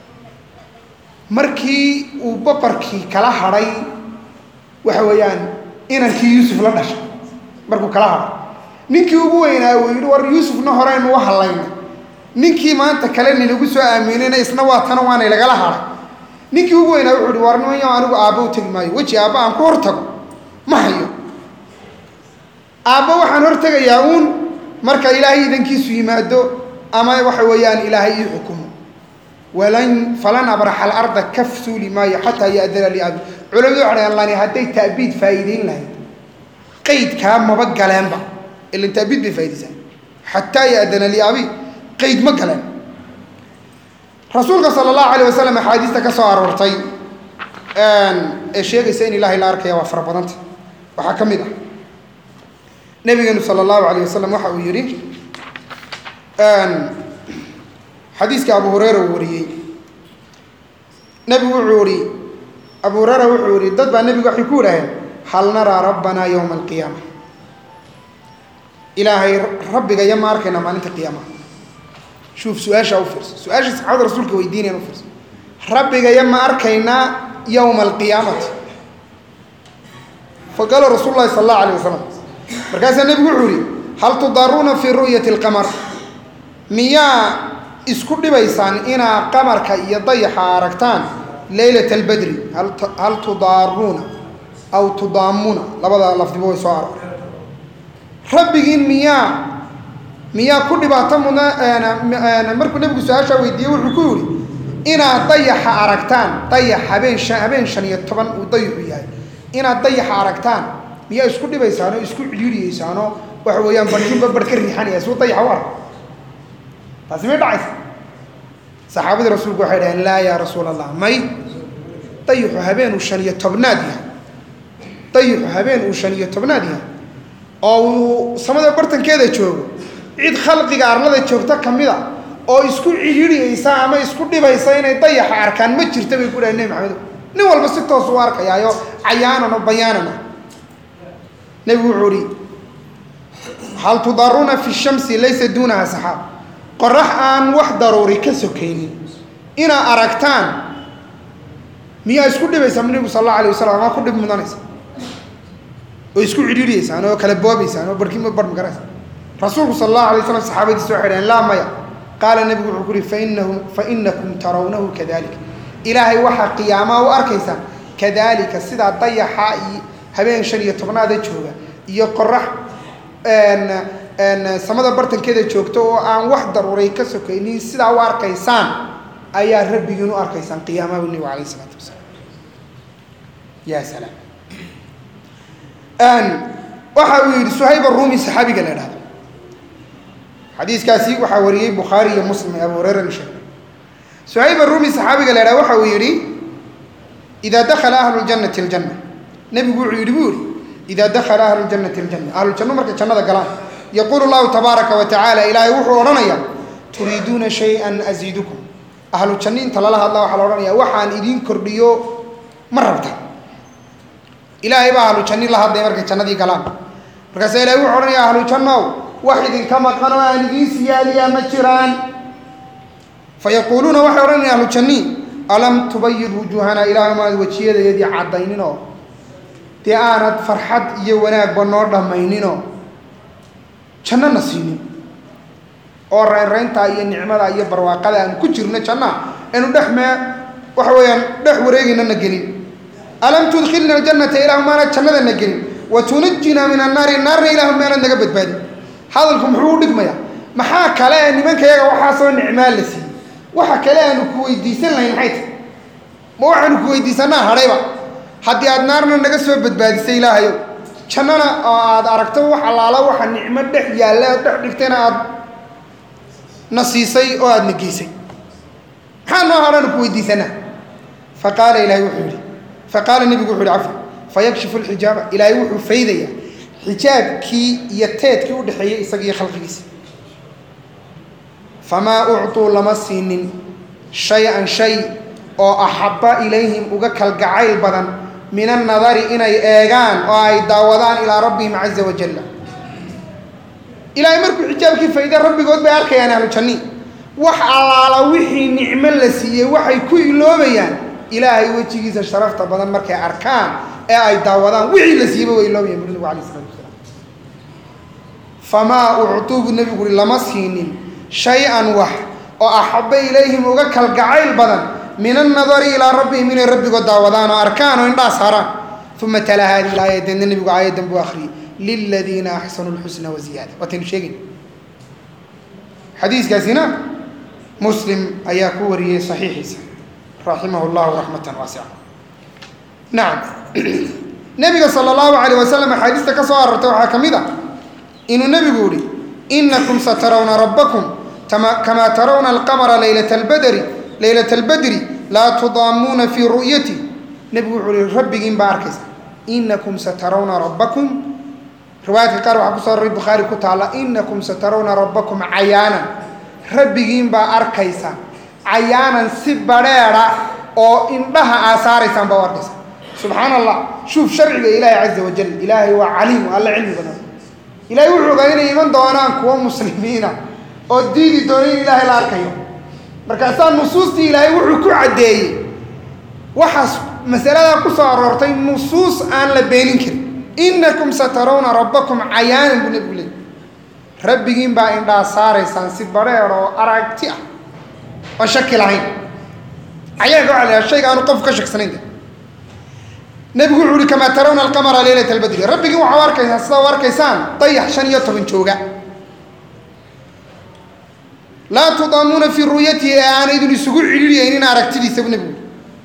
markii uu boqorkii kala hadhay waxa weeyaan inankii yuusuf la dhashay markuu kala hadhay ninkii ugu weynaa uu yidhi war yuusufna horeynu u hallayna ninkii maanta kale nilagu soo aaminayna isna waa tana waanay lagala hadhay ninkii ugu weynaa wuxuu yidhi war nimanyo anigu aabba u tegi maayo weji aabba aan ku hor tago ma hayo aabba waxaan hor tegayaa uun marka ilaahay idankiisu yimaado ama waxa weeyaan ilaahay ii xukumo falan abraxa alarda kafsuuli maayo xataa ya'dana lii abi culimadu waxay dhahaan lani hadday ta'biid faa'iideyn lahayd qaydkaa maba galeenba ilan ta'biid bay faa'iidaysaa xataa ya'dana lii abi qayd ma galeen rasuulka sala allahu calayh wasalam axaadiista ka soo aroortay ee sheegaysa in ilaahay la arkaya waa fara badanta waxaa ka mid ah nabigeenu sala allahu calayh wasalam waxa uu yidhi xadiiska abu hureyra uu wariyey nebigu wuxuu yihi abu hureyra wuxuu yihi dad baa nebigu waxay ku yidhaaheen hal naraa rabbanaa yowma alqiyaama ilaahay rabbiga iyo ma arkayna maalinta qiyaamaha shuuf su-aashaa u fiirso su-aashii saxaabada rasuulka weydiinayan u fiirso rabbiga iyo ma arkaynaa yowma alqiyaamati faqaala rasuulu llahi sala allahu alayh wasalam markaasaa nebigu wuxuu yihi hal tudaaruuna fii ru'yati alqamar miyaa isku dhibaysaan inaa qamarka iyo dayaxa aragtaan leylata albadri hal tudaaruuna aw tudaamuuna labada lafdiba way soo arooreen rabbigiin miyaa ku dhibaato mudna markuu nebigu su-aashaa weydiiyey wuxuu ku yidhi inaad dayaxa aragtaan dayax habeen 15 uu dayaxu yahay inaad dayaxa aragtaan miyaa isku dhibaysaanoo isku cidhiidhiyeysaanoo waxa weeyaan barkinba barh ka riixanaya suu dayaxa u arka taasi may dhacaysa saxaabadii rasuulku waxay dhaheen laa yaa rasuula allah may dayaxu habeen uu 15 yahay dayaxu habeen uu 15 yahay oo uu samada bartankeeda joogo cid khalqiga arlada joogta ka mid a oo isku cidhiidhiyeysa ama isku dhibaysa inay dayaxa arkaan ma jirta bay ku dhaheen nebi maxamed nin walba si toos u arkayaayo cayaanan oo bayaanan ah nebigu wuxuu ihi hal tudaaruuna fi shamsi laysa duunaha saxaab qorax aan wax daruuri ka sokaynin inaa aragtaan miyaa isku dhibaysaan nebigu sal allahu alayh wasalam amaa ku dhib mudanaysa oo isku cidhiidhiyeysaan oo kala boobaysaan oo barhkiinba barh magaraysa rasuulku sala allahu alay wasalam saxaabadiisa waxay dhaheen laa maya qaala nebigu wuxuu ku yihi fainakum tarawnahu kadalik ilaahay waxaa qiyaamaha u arkaysaan kadalika sidaa dayaxa iyo habeen 15 jooga iyo qorax samada bartankeeda joogto oo aan wax daruuray ka sokaynin sidaa u arkaysaan ayaa rabbigiin u arkaysaan qiyaamaha nebigu calayhi salaatu wasalaam yaa salaam waxa uu yidhi suhayb arumi saxaabiga la idhahdo xadiiskaasi waxaa wariyey bukhaari iyo muslim ee abu hureyra la sheegay suhayb arumi saxaabiga la idhahdo waxa uu yidhi idaa dakhala ahlu ljannati aljanna nebigu wuxuu yidhi buu yidhi idaa dakhala ahlu ljannati aljanna ahlujanno markay jannada galaan yaquulu llahu tabaaraka wa tacaala ilaahay wuxuu odhanayaa turiiduuna shay-an asiidukum ahlu janno inta lala hadla waxaa la odhanayaa waxaan idiin kordhiyo ma rabta ilaahay baa ahlu janni la hadlay markay jannadii galaan markaasaa ilahay wuxuu odhanayaa ahlu jannow wax idinka maqan oo aan idiin siyaadiyaa ma jiraan fayaquuluuna waxay odhanaya ahlu janni alam tubayid wujuuhana ilaahay maad wejiyadayadii caddayninoo dee aanad farxad iyo wanaagba noo dhammayninoo jannana siinin oo raynrayntaa iyo nicmada iyo barwaaqada aan ku jirno janna aynu waxa weeyaan dhex wareegaynana gelin alam tudkhilna aljannata ilaahu maanad jannadana gelin wa tunajjinaa min annaari naarna ilaahu maanad naga badbaadin hadalku muxuu u dhigmayaa maxaa kale nimankayaga waxaasoo nicmaa la siiyey waxa kale aanu ku weydiisan lahayn maxay tahay ma waxaanu ku weydiisanaa hadhayba haddii aad naarna naga soo badbaadisay ilaahayow jannana oo aad aragto wax allaala waxa nicmo dhex yaalla aad dhex dhigtayna aad na siisay oo aad na geysay maxaa noo hadhanu ku weydiisanaa faqaala ilaahay wuxuu yidhi faqaala nebigu wuxu yidhi cafan fayakshifu alxijaaba ilaahay wuxuu faydayaa xijaabkii iyo teedkii u dhexeeyey isaga iyo khalqigiisa famaa ucطuu lama siinin shay-an shay oo axabba ilayhim uga kalgacayl badan min annadari inay eegaan oo ay daawadaan ilaa rabbihim caza wajalla ilaahay markuu xijaabkii fayda rabbigood bay arkayaan ahlu janni wax allaala wixii nicmo la siiyey waxay ku iloobayaan ilaahay wejigiisa sharafta badan markay arkaan ee ay daawadaan wixii la siiyeyba way iloobayaan buri nabigu alayh isalatu wasalaam famaa ucطuu buu nebigu uri lama siinin shay-an wax oo axabba ilayhim uga kalgacayl badan min annadari ilaa rabbihim inay rabbigood daawadaan oo arkaan oo indhaa saaraan uma talaa haadihi ilaaya deedna nebigu aayaddan buu akhriyey liladiina axsanuu lxusna waziyaada waataynu sheegin xadiiskaasina muslim ayaa ku wariyey saxiixiisa raximah llahu raxmatan waasica nacam nebiga sala allahu calayh wasalam axaadiista ka soo arortay waxaa ka mid a inuu nebigu yihi inakum satarawna rabbakum kamaa tarawna alqamara laylata albadri laa tudaamuuna fii ru'yati nebigu wuxuu yihi rabbigiin baa arkaysa inakum satarawna rabbakum riwaayadka qaar waxaa kuso aroray bukhaari ku taalla inakum satarawna rabbakum cayaanan rabbigiin baa arkaysa cayaanan si badheedha oo indhaha aa saaraysaan baa u arkaysa subxaan allah shuuf sharciga ilaahay caza wajal ilaahay waa caliimu alla cilmi badan ilaahay wuxuu ogaa inay iman doonaan kuwo muslimiina oo diidi doona in ilaahay la arkayo markaasaa nusuustii ilaahay wuxuu ku caddeeyey waxaas masaladaa ku soo aroortay nusuus aan la beenin karin inakum satarawna rabbakum cayaanan buu nebigu leeyay rabbigiin baa indhaa saaraysaan si badheer oo aragti ah oon shaki lahayn cayaanka waxa la yhaha shayga aanu qof ka shaksanayn nebigu wuxuu uhi kamaa tarawna alqamara leylata albadri rabbigiin waxaa u arkaysaan sidaa u arkaysaan dayax 15 jooga laa tudaamuuna fii ru'yatihi ee aanaydun isugu cidhiiriyaynin aragtidiisa bu nebigu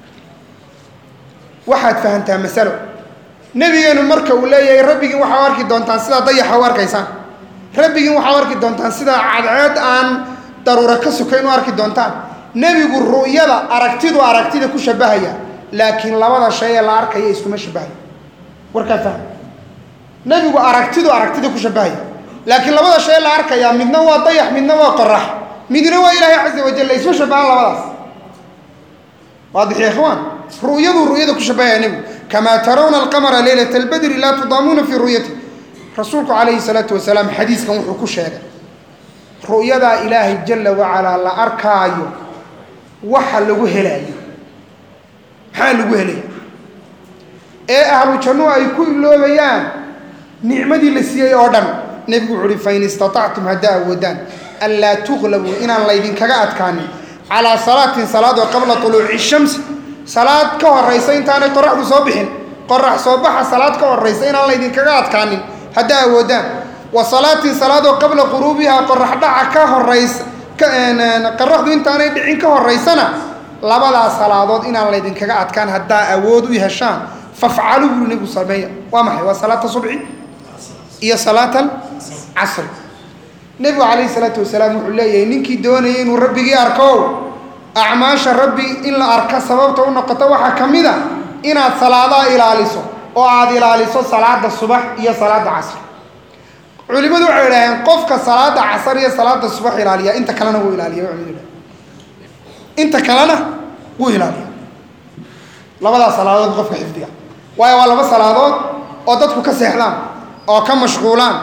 waxaad fahantaa masalo nebigeenu marka uu leeyahay rabbigiin waxaa u arki doontaan sidaa dayaxa u arkaysaan rabbigiin waxaa u arki doontaan sidaa cadceed aan daruura ka sukayn u arki doontaan nebigu ru'yada aragtidu aragtida ku shabahaya laakiin labada shay ee la arkaya iskuma shabahayo warkaa faham nebigu aragtidu aragtida ku shabahaya laakiin labada shay ee la arkaya midna waa dayax midna waa qorax midna waa ilaahay caza wajalla isma shabahaan labadaas waadix ya ikhwaan ru'yada ku shabahaya nebigu kamaa tarawna alqamara leylata albadri laa tudaamuuna fii ru'yati rasuulku calayhi salaatu wasalaam xadiiskan wuxuu ku sheegay ru'yadaa ilaahay jalla wacalaa la arkaayo waxa lagu helaayo maxaa lagu helaya ee ahlu jannu ay ku iloobayaan nicmadii la siiyey oo dhan nebigu wuxu uhi fain istatactum haddaa awoodaan an laa tuqlabuu inaan laydinkaga adkaanin calaa salaatin salaadoo qabla tuluuci shamsi salaad ka horaysa intaanay qoraxdu soo bixin qorax soo baxa salaad ka horaysa inaan laydinkaga adkaanin haddaa awoodaan wa salaatin salaadoo qabla quruubihaa qorax dhaca ka horaysa qoraxdu intaanay dhicin ka horaysana labadaas salaadood inaan laydinkaga adkaan haddaa awood u heshaan fafcalu buu nebigu sameeya waa maxay waa salaata subxi iyo salaata casri nebigu calayhi salaatu wasalaam wuxuu leeyahay ninkii doonayay inuu rabbigii arko acmaasha rabbi in la arka sababta u noqoto waxaa ka mid a inaad salaadaha ilaaliso oo aad ilaaliso salaada subax iyo salaada casri culimadu waxay idhaaheen qofka salaada casar iyo salaada subax ilaaliya inta kalena wuu ilaaliya inta kalena wuu ilaaliya labadaas salaadood qofka xifdiga waayo waa laba salaadood oo dadku ka seexdaan oo ka mashquulaan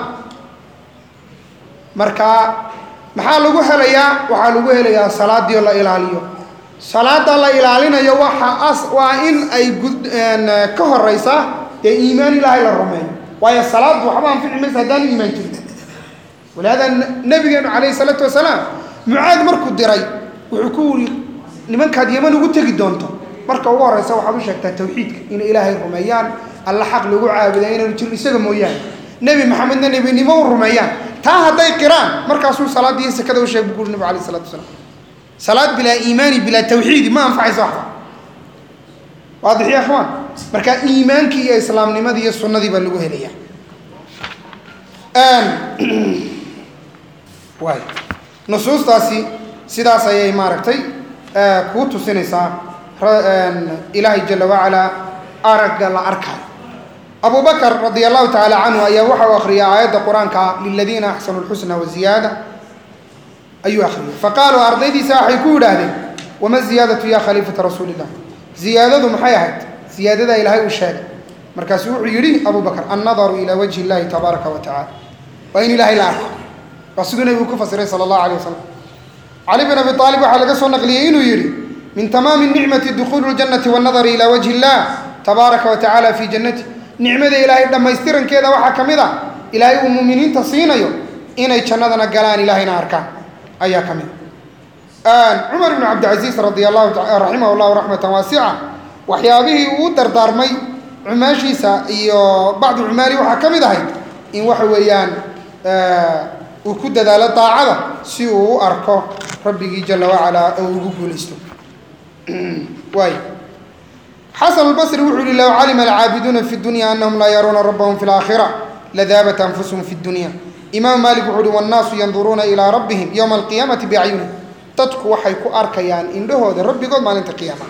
marka maxaa lagu helayaa waxaa lagu helayaa salaadii la ilaaliyo salaada la ilaalinayo waa in ay ka horeysaa dee iimaan ilaahay la rumeeyo waayo salaad waxba anfici maysa haddaan iimaan jirin walaada nabigeenu calayhi salaatu wasalaam mucaad markuu diray wuxuu ku wuri nimankaad yaman ugu tegi doonto marka ugu horeysa waxaad u sheegtaa tawxiidka inay ilaahay rumeeyaan alla xaq lagu caabudaa inaanu jirin isaga mooyaane nebi maxamedna nebinimo u rumeeyaan taa hadday qiraan markaasuu salaadda iyo sekada u sheeg buu kuri nabig alayh isalatu wasalaam salaad bilaa iimaani bilaa tawxiidi ma anfacaysa waxba واضح يا اخوان marka iimaankii iyo islaamnimadii iyo sunnadii baa lagu helaya waay nusuustaasi sidaas ayay maaragtay ku tusinaysaa ilaahay jalla wa ala aragga la arkay Abu Bakr radiyallahu ta'ala anhu ayaa waxa uu akhriyay aayada quraanka lilladina ahsanu alhusna wa ziyada ayu akhriyo faqalu ardaydi saaxay ku yiraahdeen wama ziyadatu ya khalifata rasuulillah ziyadadu maxay ahayd ziyadada ilaahay u sheegay markaas wuxuu yiri Abu Bakr an-nadaru ila wajhi Allah tabaaraka wa ta'ala wa in ilaahay la arko rasuuluna uu ku fasiray sallallahu alayhi wasallam Ali ibn Abi Talib waxa laga soo naqliyay inuu yiri min tamam an-ni'mati dukhulul jannati wan nadar ila wajhi Allah tabaaraka wa ta'ala fi jannati ni'mada ilaahay dhammaystirankeeda waxa kamid ah ilaahay uu muuminiinta siinayo inay jannadana galaan ilaahayna arkaan ayaa kamid Umar ibn Abd Aziz radiyallahu ta'ala rahimahullahu rahmatan wasi'a waxyaabihi uu dardaarmay umaashiisa iyo bacdu umaari waxa kamid ahay in waxa weeyaan uu ku dadaalo taacada si uu u arko rabbigi jalla wa ala oo ugu guuleysto way حسن البصري وحول لو علم العابدون في الدنيا أنهم لا يرون ربهم في الآخرة لذابت أنفسهم في الدنيا إمام مالك وحول والناس ينظرون إلى ربهم يوم القيامة بعيونهم تتكو وحيكو أركيان إن له هذا ربي قد ما لنت قيامة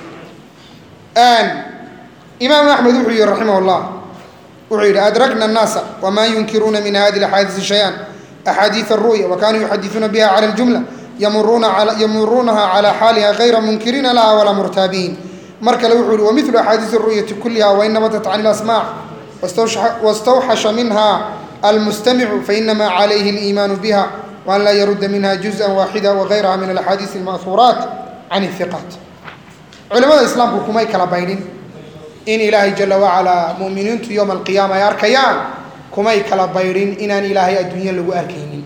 إمام أحمد وحول رحمه الله وحول أدركنا الناس وما ينكرون من هذه الأحاديث شيئا أحاديث الرؤيا وكانوا يحدثون بها على الجملة يمرونها على حالها غير منكرين لها ولا مرتابين مركل وحول ومثل أحاديث الرؤية كلها وإن نبتت عن الأسماع واستوحش منها المستمع فإنما عليه الإيمان بها وأن لا يرد منها جزءا واحدا وغيرها من الأحاديث المأثورات عن الثقات علماء الإسلام كما يكلبين إن إلهي جل وعلا مؤمنين يوم القيامة يركيان كما يكلبين إن إلهي الدنيا لو أركينين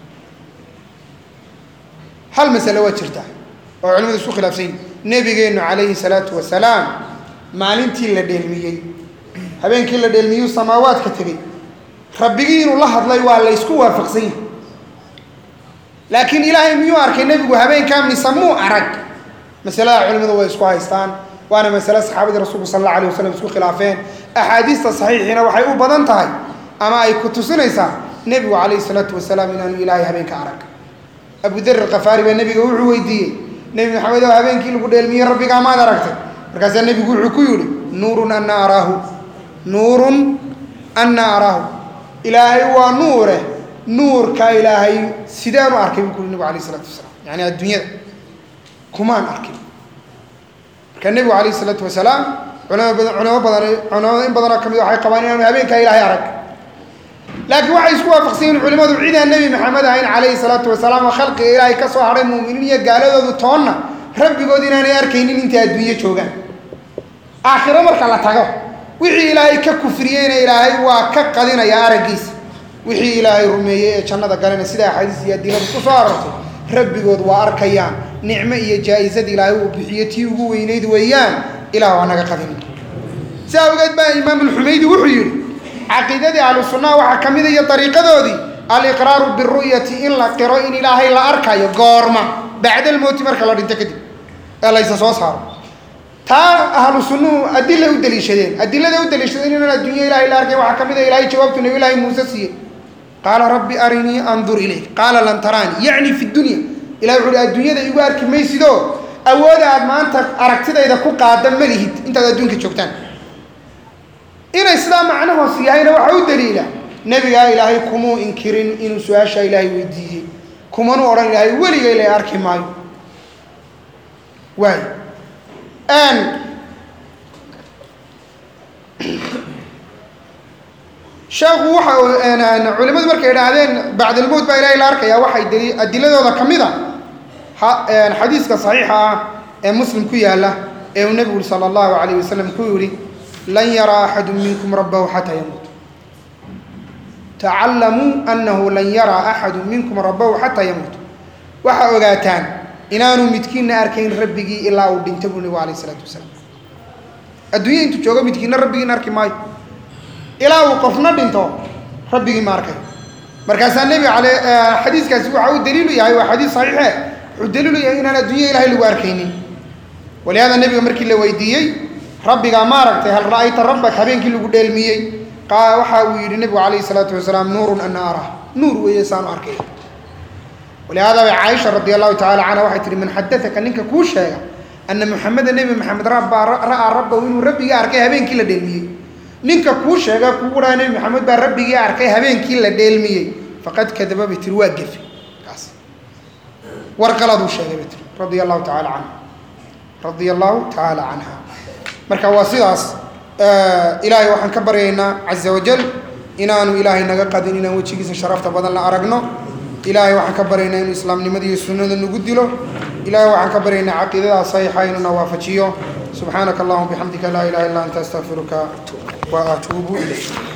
هل مسألة وجرتها وعلماء السوق خلافين نبينا عليه الصلاة والسلام maalintii la dheelmiyay habeenkii la dheelmiyo samaawaadka tagay rabbigiin uu la hadlay waa la isku waafaqsan laakiin ilaahay miyuu arkay nabigu habeenka misamuu arag mas'alada culimadu way isku haystaan waana mas'ala saxaabada rasuulka sallallahu alayhi wasallam isku khilaafeen ahadiista saxiixina waxay u badan tahay ama ay ku tusinaysaa nabigu alayhi salatu wasalaam inuu ilaahay habeenka arag Abu Dharr al-Ghafari baa nabiga wuxuu weydiiyay nabi Muhammad oo habeenkii lagu dheelmiyay rabbiga ma aragtay markaas nabigu wuxuu ku yiri nuurun anna arahu ilaahay waa nuure nuurka ilaahay sidaan u arkay ku nabi alayhi salatu wasalaam yani adduunyada kuma arkay marka nabi alayhi salatu wasalaam culamo badan kamid waxay qabaan inuu habeenka ilaahay arag laakiin waxay isku waafaqsan culimadu ciida nabi Muhammad alayhi salatu wasalaam khalqi ilaahay ka soo haray muuminiin iyo gaaladoodu toonna rabbigood inaanay arkaynin inta adduunyo joogan aakhiro marka la tago wixii ilaahay ka kufriyayna ilaahay waa ka qadinaya aragiis wixii ilaahay rumeeyay ee jannada galana sida xadiis iyo diinadu ku soo arortay rabbigood waa arkayaan nicmo iyo jaa'izad ilaahay uu bixiyo tii ugu weynayd weeyaan ilaahay waa naga qadin saawgeed baa imaam al-Humaydi wuxuu yiri aqeedada ahlus-sunnah waxa kamid ah dariiqadoodii al-iqrar bir-ru'yati in la qiro in ilaahay la arkayo goorma bacda al-mawt marka la dhinto kadib alaysa soo saaro ta ahlus-sunnah adilla u daliishadeen in adduunyo ilaahay la arkay waxa kamid ah ilaahay jawaabtu nabi ilaahay Muuse siiyay qala rabbi arini anzur ilayk qala lan tarani yani fi ad-dunya ilaahay wuxuu adduunyada igu arki maysido awooda aad maanta aragtidayda ku qaada ma lihid intaad adduunka joogtaan inay sida macnaheedu yahay waxa uu daliila nabiga ilaahay kuma inkirin inuu su'aasha ilaahay weydiiyay kuma oran ilaahay waliga ilaahay arki maayo waay sheekhu waxa culimadu markay yiraahdeen bacda al-mawt baa ilaahay la arkaya waxay adiladooda kamida xadiiska saxiixa ah ee muslim ku yaala ee nabiga sallallahu alayhi wasallam ku yiri lan yara ahad minkum rabbahu hatta yamut ta'allamu annahu lan yara ahad minkum rabbahu hatta yamut waxa ogaataan inaanu midkiina arkayn rabbigi ilaa uu dhinto buu nabiga alayhi salatu wasallam adduunyo intu joogo midkiina rabbigi arki maayo ilaa uu qofna dhinto rabbigi ma arkay markaas nabiga alayhi xadiiskaasi waxa uu daliil yahay waa xadiis saxiix ah uu daliil yahay inaan adduunyo ilaahay lagu arkaynin waliyaada nabiga markii la weydiiyay rabbigaa ma aragtay hal ra'ayta rabbak habeenkii lagu dheelmiyey qaala waxa uu yidhi nebigu calayhi salaatu wasalaam nuurun ana arah nuur weeye saan u arkaya ولهذا عائشة رضي الله تعالى عنها واحد من حدثك أنك كوشة أن محمد النبي محمد رأى ربه وإنه ربي يعركي هبين كلا دلمي نك كوشة كورا النبي محمد ربي يعركي هبين كلا دلمي فقد كذب بترواقف ورقلا دوشة رضي الله تعالى عنه رضي الله تعالى عنها مركا واسيداس إلهي وحن كبرينا عز وجل إنانو إلهي نقاقد إننا وجهيس شرفت بدلنا أرقنا إلهي وحن كبرينا إن إسلام نمدي السنة نقدله إلهي وحن كبرينا عقيدة صحيحة إننا وافتشيه سبحانك اللهم بحمدك لا إله إلا أنت أستغفرك وأتوب إليك